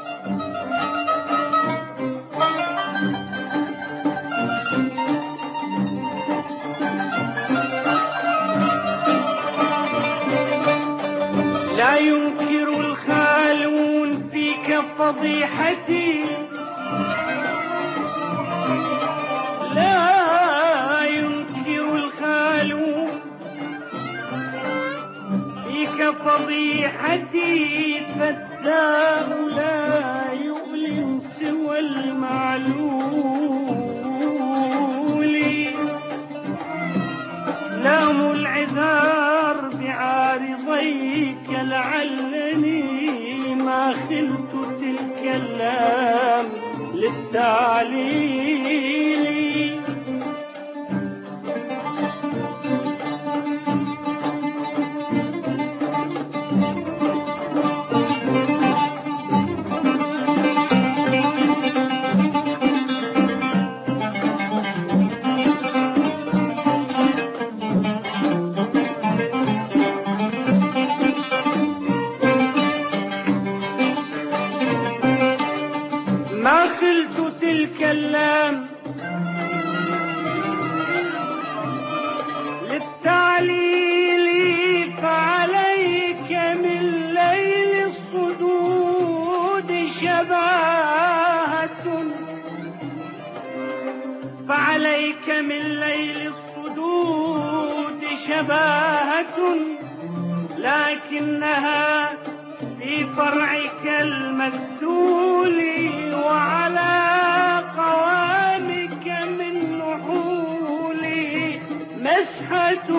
لا ينكر الخالون فيك فضيحتي، لا ينكر الخالون فيك فضيحتي، فالداء لا يؤلم سوى المعلول. لام العذار بعارضيك لعلني ما خلت تلك اللام للتعليل. ما خلت تلك اللام للتعليل، فعليك من ليل الصدود شباهة، فعليك من ليل الصدود شباهة، لكنها في فرعك المسدول، وعلى قوامك من نحول مسحة،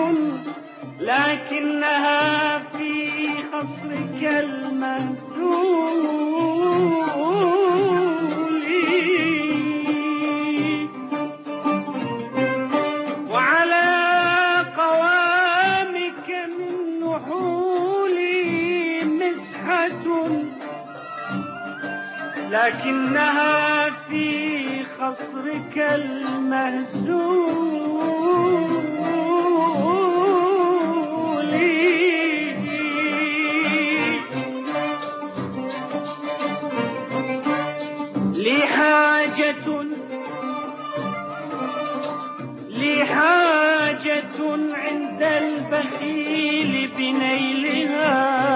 لكنها في خصرك المهزول، وعلى قوامك من نحول مسحة، لكنها في خصرك المهزول. لي حاجة عند البخيل بنيلها،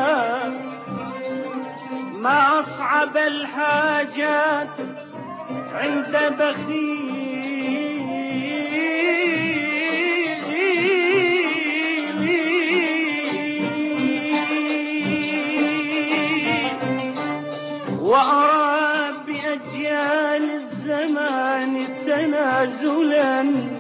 ما أصعب الحاجات عند بخيل، وأرى بأجيال الزمان تنازلا،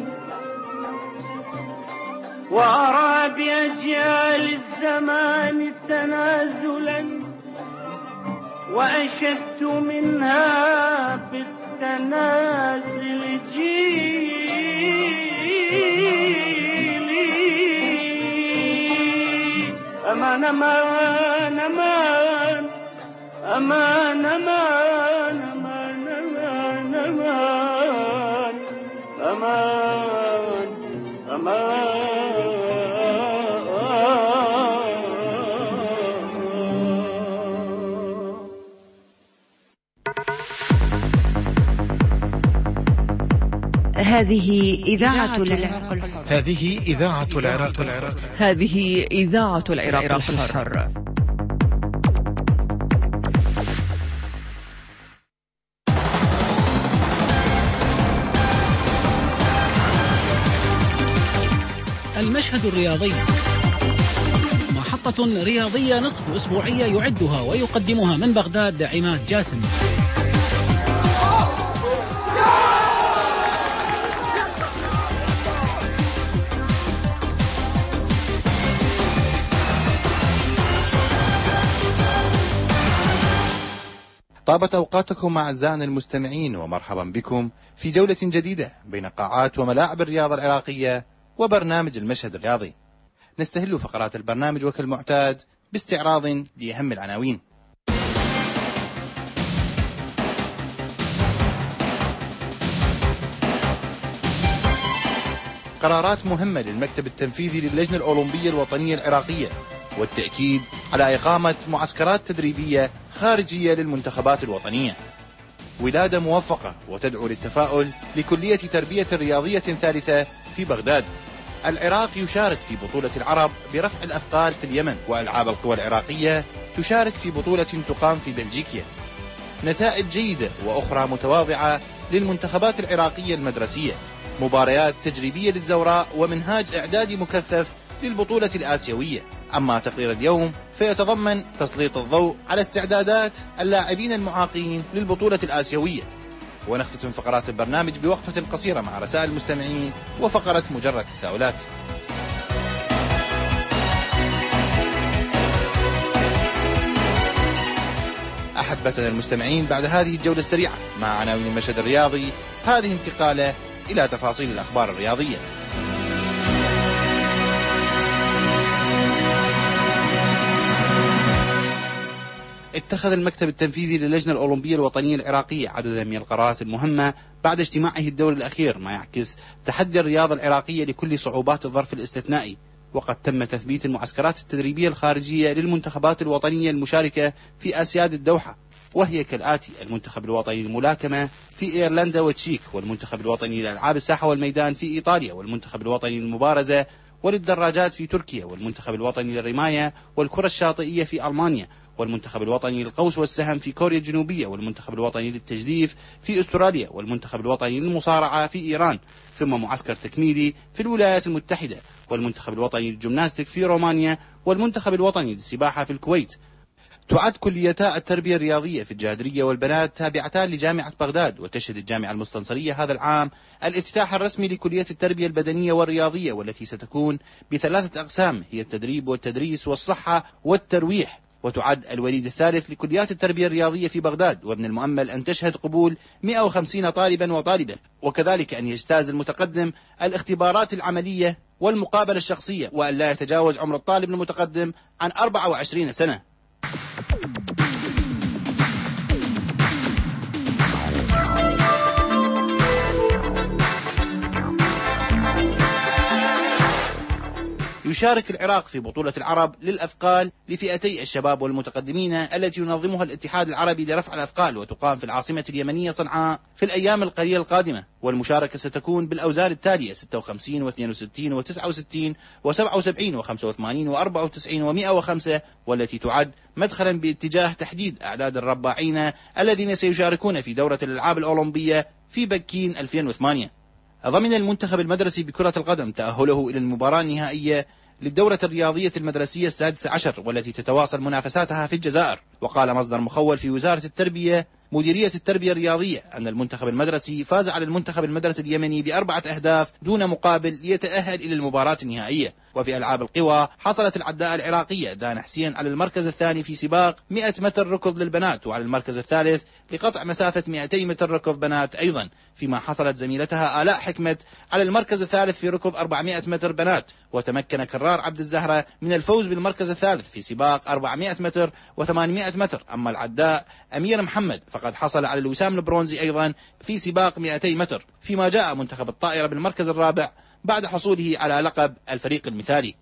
وأرى بأجيال الزمان تنازلا، وأشد منها بالتنازل جيلي. أمان أمان أمان أمان أمان أمان أمان أمان أمان. هذه إذاعة العراق الحر. هذه إذاعة العراق الحر. هذه إذاعة العراق الحر. المشهد الرياضي، محطة رياضية نصف أسبوعية يعدها ويقدمها من بغداد عماد جاسم. طابت أوقاتكم أعزائنا المستمعين، ومرحبا بكم في جولة جديدة بين قاعات وملاعب الرياضة العراقية وبرنامج المشهد الرياضي. نستهل فقرات البرنامج وكالمعتاد باستعراض لأهم العناوين. قرارات مهمة للمكتب التنفيذي للجنة الأولمبية الوطنية العراقية، والتأكيد على إقامة معسكرات تدريبية خارجية للمنتخبات الوطنية. ولادة موفقة وتدعو للتفاؤل لكلية تربية رياضية ثالثة في بغداد. العراق يشارك في بطولة العرب برفع الأثقال في اليمن، وألعاب القوى العراقية تشارك في بطولة تقام في بلجيكا. نتائج جيدة وأخرى متواضعة للمنتخبات العراقية المدرسية. مباريات تجريبية للزوراء ومنهاج إعدادي مكثف للبطولة الآسيوية. أما تقرير اليوم فيتضمن تسليط الضوء على استعدادات اللاعبين المعاقين للبطولة الآسيوية. ونختتم فقرات البرنامج بوقفة قصيرة مع رسائل المستمعين وفقرة مجرد تساؤلات. أحبتنا المستمعين، بعد هذه الجولة السريعة مع عناوين المشهد الرياضي، هذه انتقالة إلى تفاصيل الأخبار الرياضية. اتخذ المكتب التنفيذي للجنة الأولمبية الوطنية العراقية عددا من القرارات المهمة بعد اجتماعه الدوري الأخير، ما يعكس تحدي الرياضة العراقية لكل صعوبات الظرف الاستثنائي. وقد تم تثبيت المعسكرات التدريبية الخارجية للمنتخبات الوطنية المشاركة في آسياد الدوحة، وهي كالآتي: المنتخب الوطني للملاكمة في إيرلندا وتشيك، والمنتخب الوطني لألعاب الساحة والميدان في إيطاليا، والمنتخب الوطني للمبارزة وللدراجات في تركيا، والمنتخب الوطني للرماية والكرة الشاطئية في ألمانيا، والمنتخب الوطني للقوس والسهم في كوريا الجنوبية، والمنتخب الوطني للتجديف في أستراليا، والمنتخب الوطني للمصارعة في إيران، ثم معسكر تكميلي في الولايات المتحدة، والمنتخب الوطني للجمناستيك في رومانيا، والمنتخب الوطني للسباحة في الكويت. تعد كليتا التربية الرياضية في الجادرية والبنات تابعتان لجامعة بغداد، وتشهد الجامعة المستنصرية هذا العام الافتتاح الرسمي لكلية التربية البدنية والرياضية، والتي ستكون بثلاثة أقسام، هي التدريب والتدريس والصحة والترويح. وتعد الوليد الثالث لكليات التربية الرياضية في بغداد، ومن المؤمل أن تشهد قبول 150 طالبا وطالبة، وكذلك أن يجتاز المتقدم الاختبارات العملية والمقابلة الشخصية، وأن لا يتجاوز عمر الطالب المتقدم عن 24 سنة. يشارك العراق في بطولة العرب للأثقال لفئتي الشباب والمتقدمين التي ينظمها الاتحاد العربي لرفع الأثقال، وتقام في العاصمة اليمنية صنعاء في الأيام القليلة القادمة. والمشاركة ستكون بالأوزان التالية: 56 و62 و69 و77 و85 و94 و105، والتي تعد مدخلا باتجاه تحديد أعداد الرباعين الذين سيشاركون في دورة الألعاب الأولمبية في بكين 2008. ضمن المنتخب المدرسي بكرة القدم تأهله إلى المباراة النهائية للدورة الرياضية المدرسية 16، والتي تتواصل منافساتها في الجزائر. وقال مصدر مخول في وزارة التربية مديرية التربية الرياضية أن المنتخب المدرسي فاز على المنتخب المدرسي اليمني ب4 أهداف دون مقابل ليتأهل إلى المباراة النهائية. وفي ألعاب القوى حصلت العداء العراقية دانا حسين على المركز الثاني في سباق 100 متر ركض للبنات، وعلى المركز الثالث لقطع مسافة 200 متر ركض بنات أيضا، فيما حصلت زميلتها آلاء حكمت على المركز الثالث في ركض 400 متر بنات. وتمكن كرار عبد الزهرة من الفوز بالمركز الثالث في سباق 400 متر و800 متر. أما العداء أمير محمد فقد حصل على الوسام البرونزي أيضا في سباق 200 متر، فيما جاء منتخب الطائرة بالمركز الرابع بعد حصوله على لقب الفريق المثالي.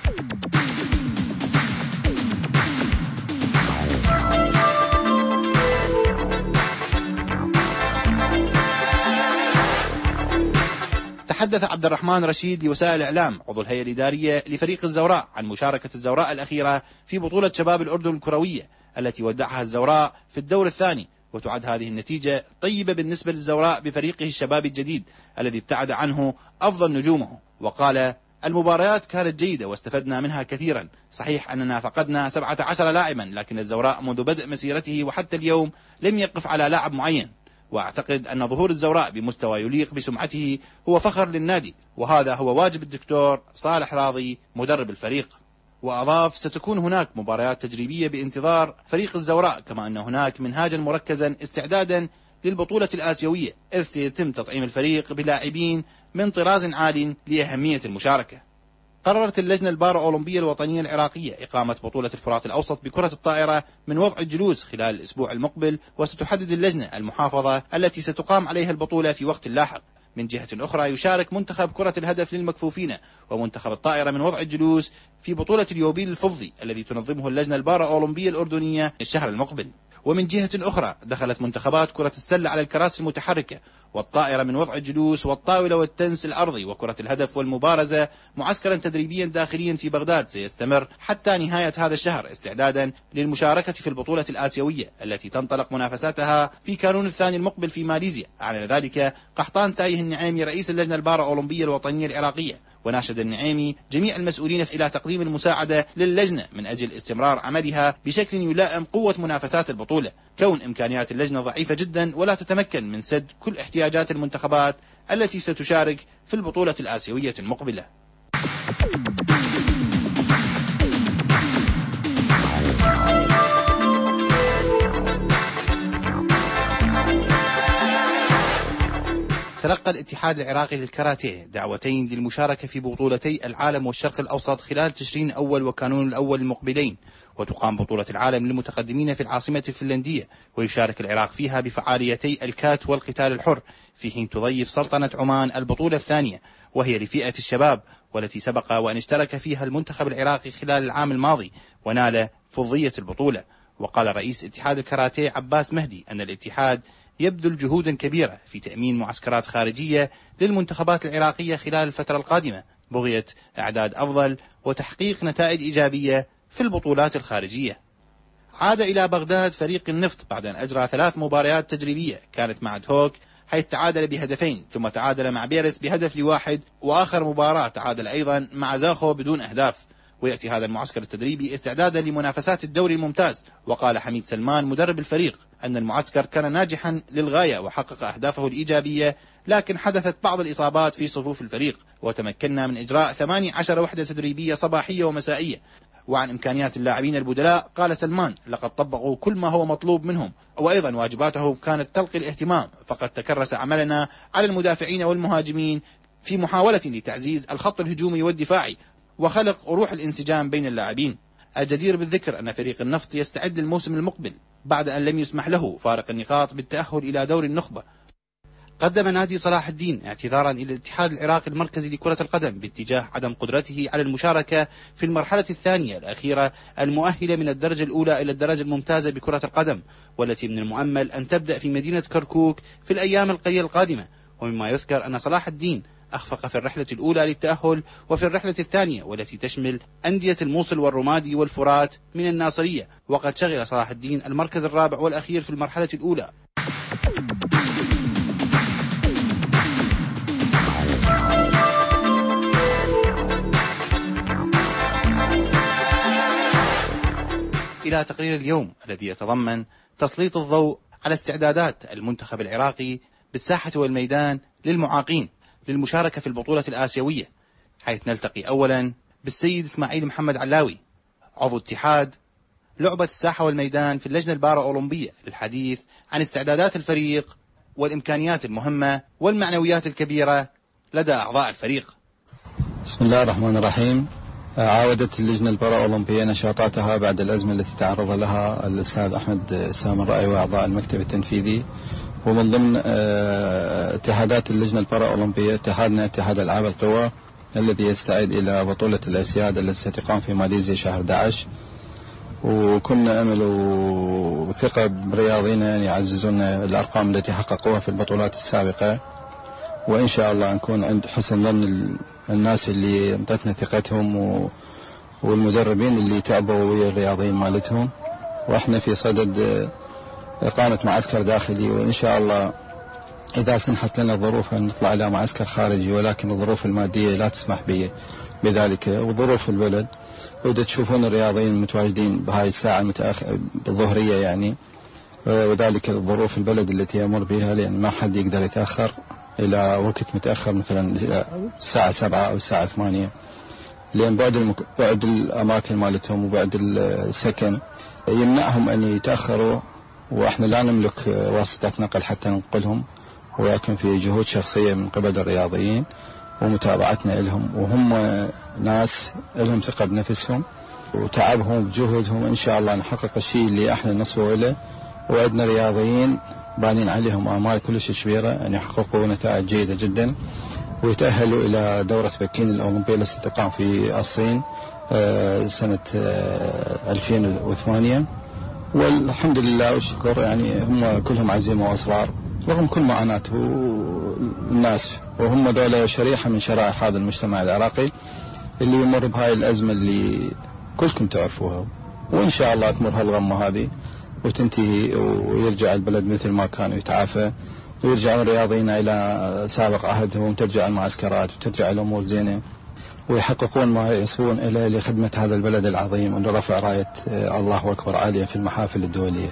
تحدث عبد الرحمن رشيد لوسائل الإعلام عضو الهيئة الإدارية لفريق الزوراء عن مشاركة الزوراء الأخيرة في بطولة شباب الأردن الكروية التي ودعها الزوراء في الدور الثاني، وتعد هذه النتيجة طيبة بالنسبة للزوراء بفريقه الشباب الجديد الذي ابتعد عنه أفضل نجومه. وقال: المباريات كانت جيدة واستفدنا منها كثيرا. صحيح أننا فقدنا 17 لاعبا، لكن الزوراء منذ بدء مسيرته وحتى اليوم لم يقف على لاعب معين، وأعتقد أن ظهور الزوراء بمستوى يليق بسمعته هو فخر للنادي، وهذا هو واجب الدكتور صالح راضي مدرب الفريق. وأضاف: ستكون هناك مباريات تجريبية بانتظار فريق الزوراء، كما أن هناك منهاجا مركزا استعدادا للبطولة الآسيوية، إذ سيتم تطعيم الفريق بلاعبين من طراز عال لأهمية المشاركة. قررت اللجنة البارأولمبية الوطنية العراقية إقامة بطولة الفرات الأوسط بكرة الطائرة من وضع الجلوس خلال الأسبوع المقبل، وستحدد اللجنة المحافظة التي ستقام عليها البطولة في وقت لاحق. من جهة أخرى يشارك منتخب كرة الهدف للمكفوفين ومنتخب الطائرة من وضع الجلوس في بطولة اليوبيل الفضي الذي تنظمه اللجنة البارأولمبية الأردنية الشهر المقبل. ومن جهة أخرى دخلت منتخبات كرة السلة على الكراسي المتحركة والطائرة من وضع الجلوس والطاولة والتنس الأرضي وكرة الهدف والمبارزة معسكرا تدريبيا داخليا في بغداد سيستمر حتى نهاية هذا الشهر، استعدادا للمشاركة في البطولة الآسيوية التي تنطلق منافساتها في كانون الثاني المقبل في ماليزيا. أعلن ذلك قحطان تايه النعيمي رئيس اللجنة البارأولمبية الوطنية العراقية، وناشد النعيمي جميع المسؤولين إلى تقديم المساعدة للجنة من أجل استمرار عملها بشكل يلائم قوة منافسات البطولة، كون إمكانيات اللجنة ضعيفة جدا ولا تتمكن من سد كل احتياجات المنتخبات التي ستشارك في البطولة الآسيوية المقبلة. تلقى الاتحاد العراقي للكاراتيه دعوتين للمشاركة في بطولتي العالم والشرق الأوسط خلال تشرين الأول وكانون الأول المقبلين، وتقام بطولة العالم للمتقدمين في العاصمة الفنلندية، ويشارك العراق فيها بفعاليتي الكات والقتال الحر، في حين تضيف سلطنة عمان البطولة الثانية وهي لفئة الشباب، والتي سبق وأن اشترك فيها المنتخب العراقي خلال العام الماضي ونال فضية البطولة. وقال رئيس اتحاد الكاراتيه عباس مهدي أن الاتحاد يبذل جهودا كبيرة في تأمين معسكرات خارجية للمنتخبات العراقية خلال الفترة القادمة بغية إعداد أفضل وتحقيق نتائج إيجابية في البطولات الخارجية. عاد إلى بغداد فريق النفط بعد أن أجرى 3 مباريات تجريبية كانت مع دهوك حيث تعادل بهدفين، ثم تعادل مع بيرس بهدف ل1، وآخر مباراة تعادل أيضا مع زاخو بدون أهداف. ويأتي هذا المعسكر التدريبي استعدادا لمنافسات الدوري الممتاز. وقال حميد سلمان مدرب الفريق أن المعسكر كان ناجحا للغاية وحقق أهدافه الإيجابية، لكن حدثت بعض الإصابات في صفوف الفريق، وتمكنا من إجراء 18 وحدة تدريبية صباحية ومسائية. وعن إمكانيات اللاعبين البدلاء قال سلمان لقد طبقوا كل ما هو مطلوب منهم، وأيضا واجباتهم كانت تلقي الاهتمام، فقد تكرس عملنا على المدافعين والمهاجمين في محاولة لتعزيز الخط الهجومي والدفاعي وخلق روح الانسجام بين اللاعبين. الجدير بالذكر أن فريق النفط يستعد للموسم المقبل بعد أن لم يسمح له فارق النقاط بالتأهل إلى دور النخبة. قدم نادي صلاح الدين اعتذارا إلى الاتحاد العراقي المركزي لكرة القدم باتجاه عدم قدرته على المشاركة في المرحلة الثانية الأخيرة المؤهلة من الدرجة الأولى إلى الدرجة الممتازة بكرة القدم، والتي من المؤمل أن تبدأ في مدينة كركوك في الأيام القليلة القادمة. ومما يذكر أن صلاح الدين أخفق في الرحلة الأولى للتأهل وفي الرحلة الثانية والتي تشمل أندية الموصل والرمادي والفرات من الناصرية، وقد شغل صلاح الدين المركز الرابع والأخير في المرحلة الأولى. إلى تقرير اليوم الذي يتضمن تسليط الضوء على استعدادات المنتخب العراقي بالساحة والميدان للمعاقين للمشاركة في البطولة الآسيوية، حيث نلتقي أولا بالسيد إسماعيل محمد علاوي عضو اتحاد لعبة الساحة والميدان في اللجنة البارأولمبية للحديث عن استعدادات الفريق والإمكانيات المهمة والمعنويات الكبيرة لدى أعضاء الفريق. بسم الله الرحمن الرحيم. عاودت اللجنة البارأولمبية نشاطاتها بعد الأزمة التي تعرض لها الأستاذ أحمد سامرائي وأعضاء المكتب التنفيذي، ومن ضمن اتحادات اللجنة البارأولمبية اتحادنا اتحاد ألعاب القوى الذي يستعد إلى بطولة الآسياد التي ستقام في ماليزيا شهر 11، وكنا أمل وثقة برياضينا أن يعززون الأرقام التي حققوها في البطولات السابقة، وإن شاء الله نكون عند حسن ظن الناس اللي انطتنا ثقتهم والمدربين اللي تعبوا ويا الرياضيين مالتهم، وإحنا في صدد إقامة معسكر داخلي، وإن شاء الله إذا سنحت لنا الظروف أن نطلع إلى معسكر خارجي، ولكن الظروف المادية لا تسمح به. بذلك وظروف البلد. وإذا تشوفون الرياضيين المتواجدين بهاي الساعة بالظهرية يعني، وذلك ظروف البلد التي يمر بها، لأن ما حد يقدر يتأخر إلى وقت متأخر مثلا الساعة 7 أو الساعة 8، لأن بعد الأماكن مالتهم وبعد السكن يمنعهم أن يتأخروا، وإحنا لا نملك واسطة نقل حتى ننقلهم، ولكن في جهود شخصية من قبل الرياضيين ومتابعتنا لهم، وهم ناس لهم ثقة بنفسهم وتعبهم بجهودهم. إن شاء الله نحقق الشيء اللي احنا نصبوا إليه، وعندنا رياضيين بانين عليهم آمال كلش كبيرة أن يحققوا نتائج جيدة جدا ويتأهلوا إلى دورة بكين الأولمبية التي تقام في الصين سنة 2008. والحمد لله والشكر يعني هم كلهم عزيمة وأصرار رغم كل معاناة الناس، وهم دولة شريحة من شرائح هذا المجتمع العراقي اللي يمر بهاي الأزمة اللي كلكم تعرفوها. وإن شاء الله تمر هالغمة هذه وتنتهي ويرجع البلد مثل ما كان ويتعافى، ويرجعون رياضيين إلى سابق عهدهم، وترجع المعسكرات وترجع الأمور زينة، ويحققون ما يصبون إليه لخدمة هذا البلد العظيم ولرفع راية الله أكبر عالية في المحافل الدولية.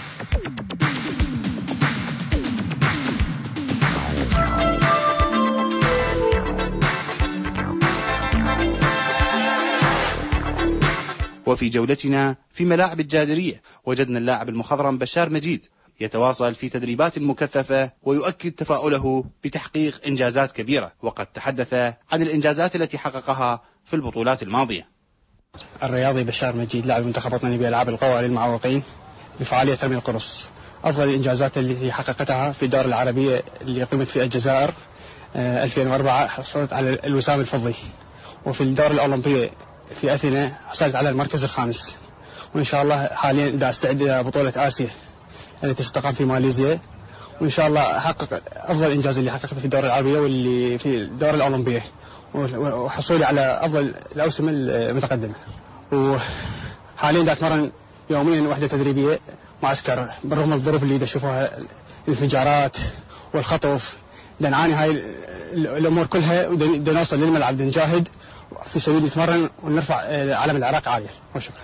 وفي جولتنا في ملاعب الجادرية وجدنا اللاعب المخضرم بشار مجيد يتواصل في تدريبات مكثفة ويؤكد تفاؤله بتحقيق إنجازات كبيرة، وقد تحدث عن الإنجازات التي حققها في البطولات الماضية. الرياضي بشار مجيد لاعب منتخب وطني بألعاب القوى للمعوقين بفعالية رمي القرص. أفضل الإنجازات التي حققتها في الدورة العربية اللي قمت في الجزائر 2004 حصلت على الوسام الفضي، وفي الدورة الأولمبية في أثينا حصلت على المركز الخامس. وإن شاء الله حاليا دا استعد إلى بطولة آسيا التي ستقام في ماليزيا، وإن شاء الله أحقق أفضل إنجاز اللي حققته في الدورة العربية واللي في الدورة الأولمبية، وحصولي على أفضل الأوسمة المتقدمة. وحاليا دا أتمرن يوميا وحدة تدريبية معسكر، بالرغم من الظروف اللي دا أشوفها الانفجارات والخطف، دا نعاني هاي الأمور كلها، ودا نوصل للملعب دا نجاهد في سبيل نتمرن ونرفع علم العراق عالية. وشكرا.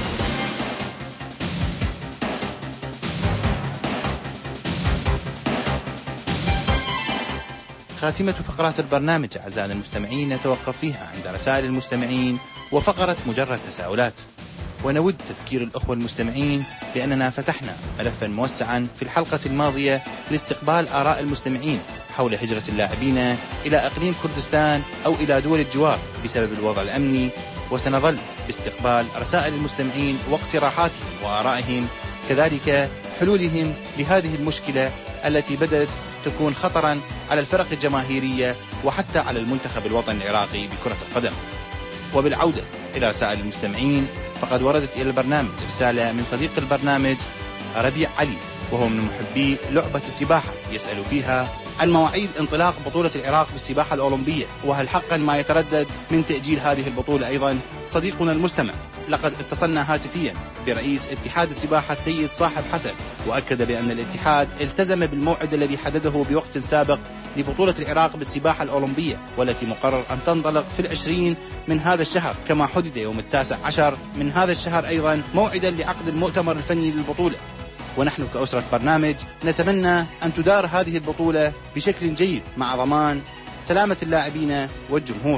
خاتمة فقرات البرنامج أعزائنا المستمعين نتوقف فيها عند رسائل المستمعين وفقرة مجرد تساؤلات، ونود تذكير الأخوة المستمعين بأننا فتحنا ملفا موسعا في الحلقة الماضية لاستقبال آراء المستمعين حول هجرة اللاعبين إلى أقليم كردستان أو إلى دول الجوار بسبب الوضع الأمني، وسنظل باستقبال رسائل المستمعين واقتراحاتهم وآرائهم، كذلك حلولهم لهذه المشكلة التي بدأت تكون خطرا على الفرق الجماهيرية وحتى على المنتخب الوطني العراقي بكرة القدم. وبالعودة إلى رسائل المستمعين، فقد وردت إلى البرنامج رسالة من صديق البرنامج ربيع علي، وهو من محبي لعبة السباحة، يسأل فيها عن مواعيد انطلاق بطولة العراق بالسباحة الأولمبية، وهل حقا ما يتردد من تأجيل هذه البطولة. أيضا صديقنا المستمع لقد اتصلنا هاتفيا برئيس اتحاد السباحة السيد صاحب حسن، وأكد بأن الاتحاد التزم بالموعد الذي حدده بوقت سابق لبطولة العراق بالسباحة الأولمبية، والتي مقرر أن تنطلق في 20 من هذا الشهر، كما حدد يوم 19 من هذا الشهر أيضا موعدا لعقد المؤتمر الفني للبطولة. ونحن كأسرة برنامج نتمنى أن تدار هذه البطولة بشكل جيد مع ضمان سلامة اللاعبين والجمهور.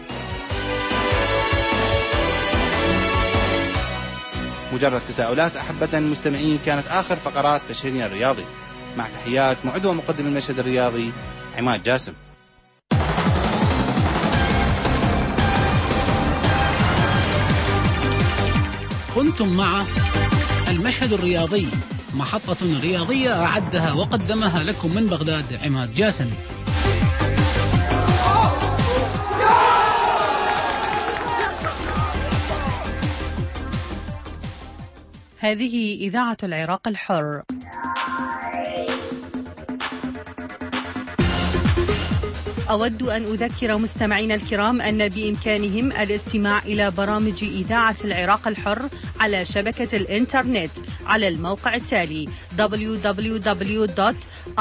مجرد تساؤلات أحبة المستمعين كانت آخر فقرات تشهيرنا الرياضي، مع تحيات معد ومقدم المشهد الرياضي عماد جاسم. كنتم مع المشهد الرياضي، محطة رياضية أعدها وقدمها لكم من بغداد عماد جاسم. هذه إذاعة العراق الحر. أود أن أذكر مستمعينا الكرام أن بإمكانهم الاستماع إلى برامج إذاعة العراق الحر على شبكة الإنترنت على الموقع التالي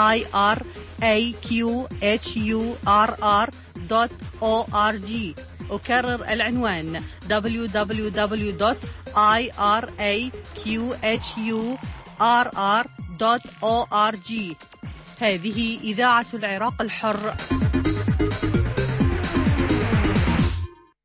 www.iraqhurr.org، أكرر العنوان www.iraqhurr.org. هذه إذاعة العراق الحر.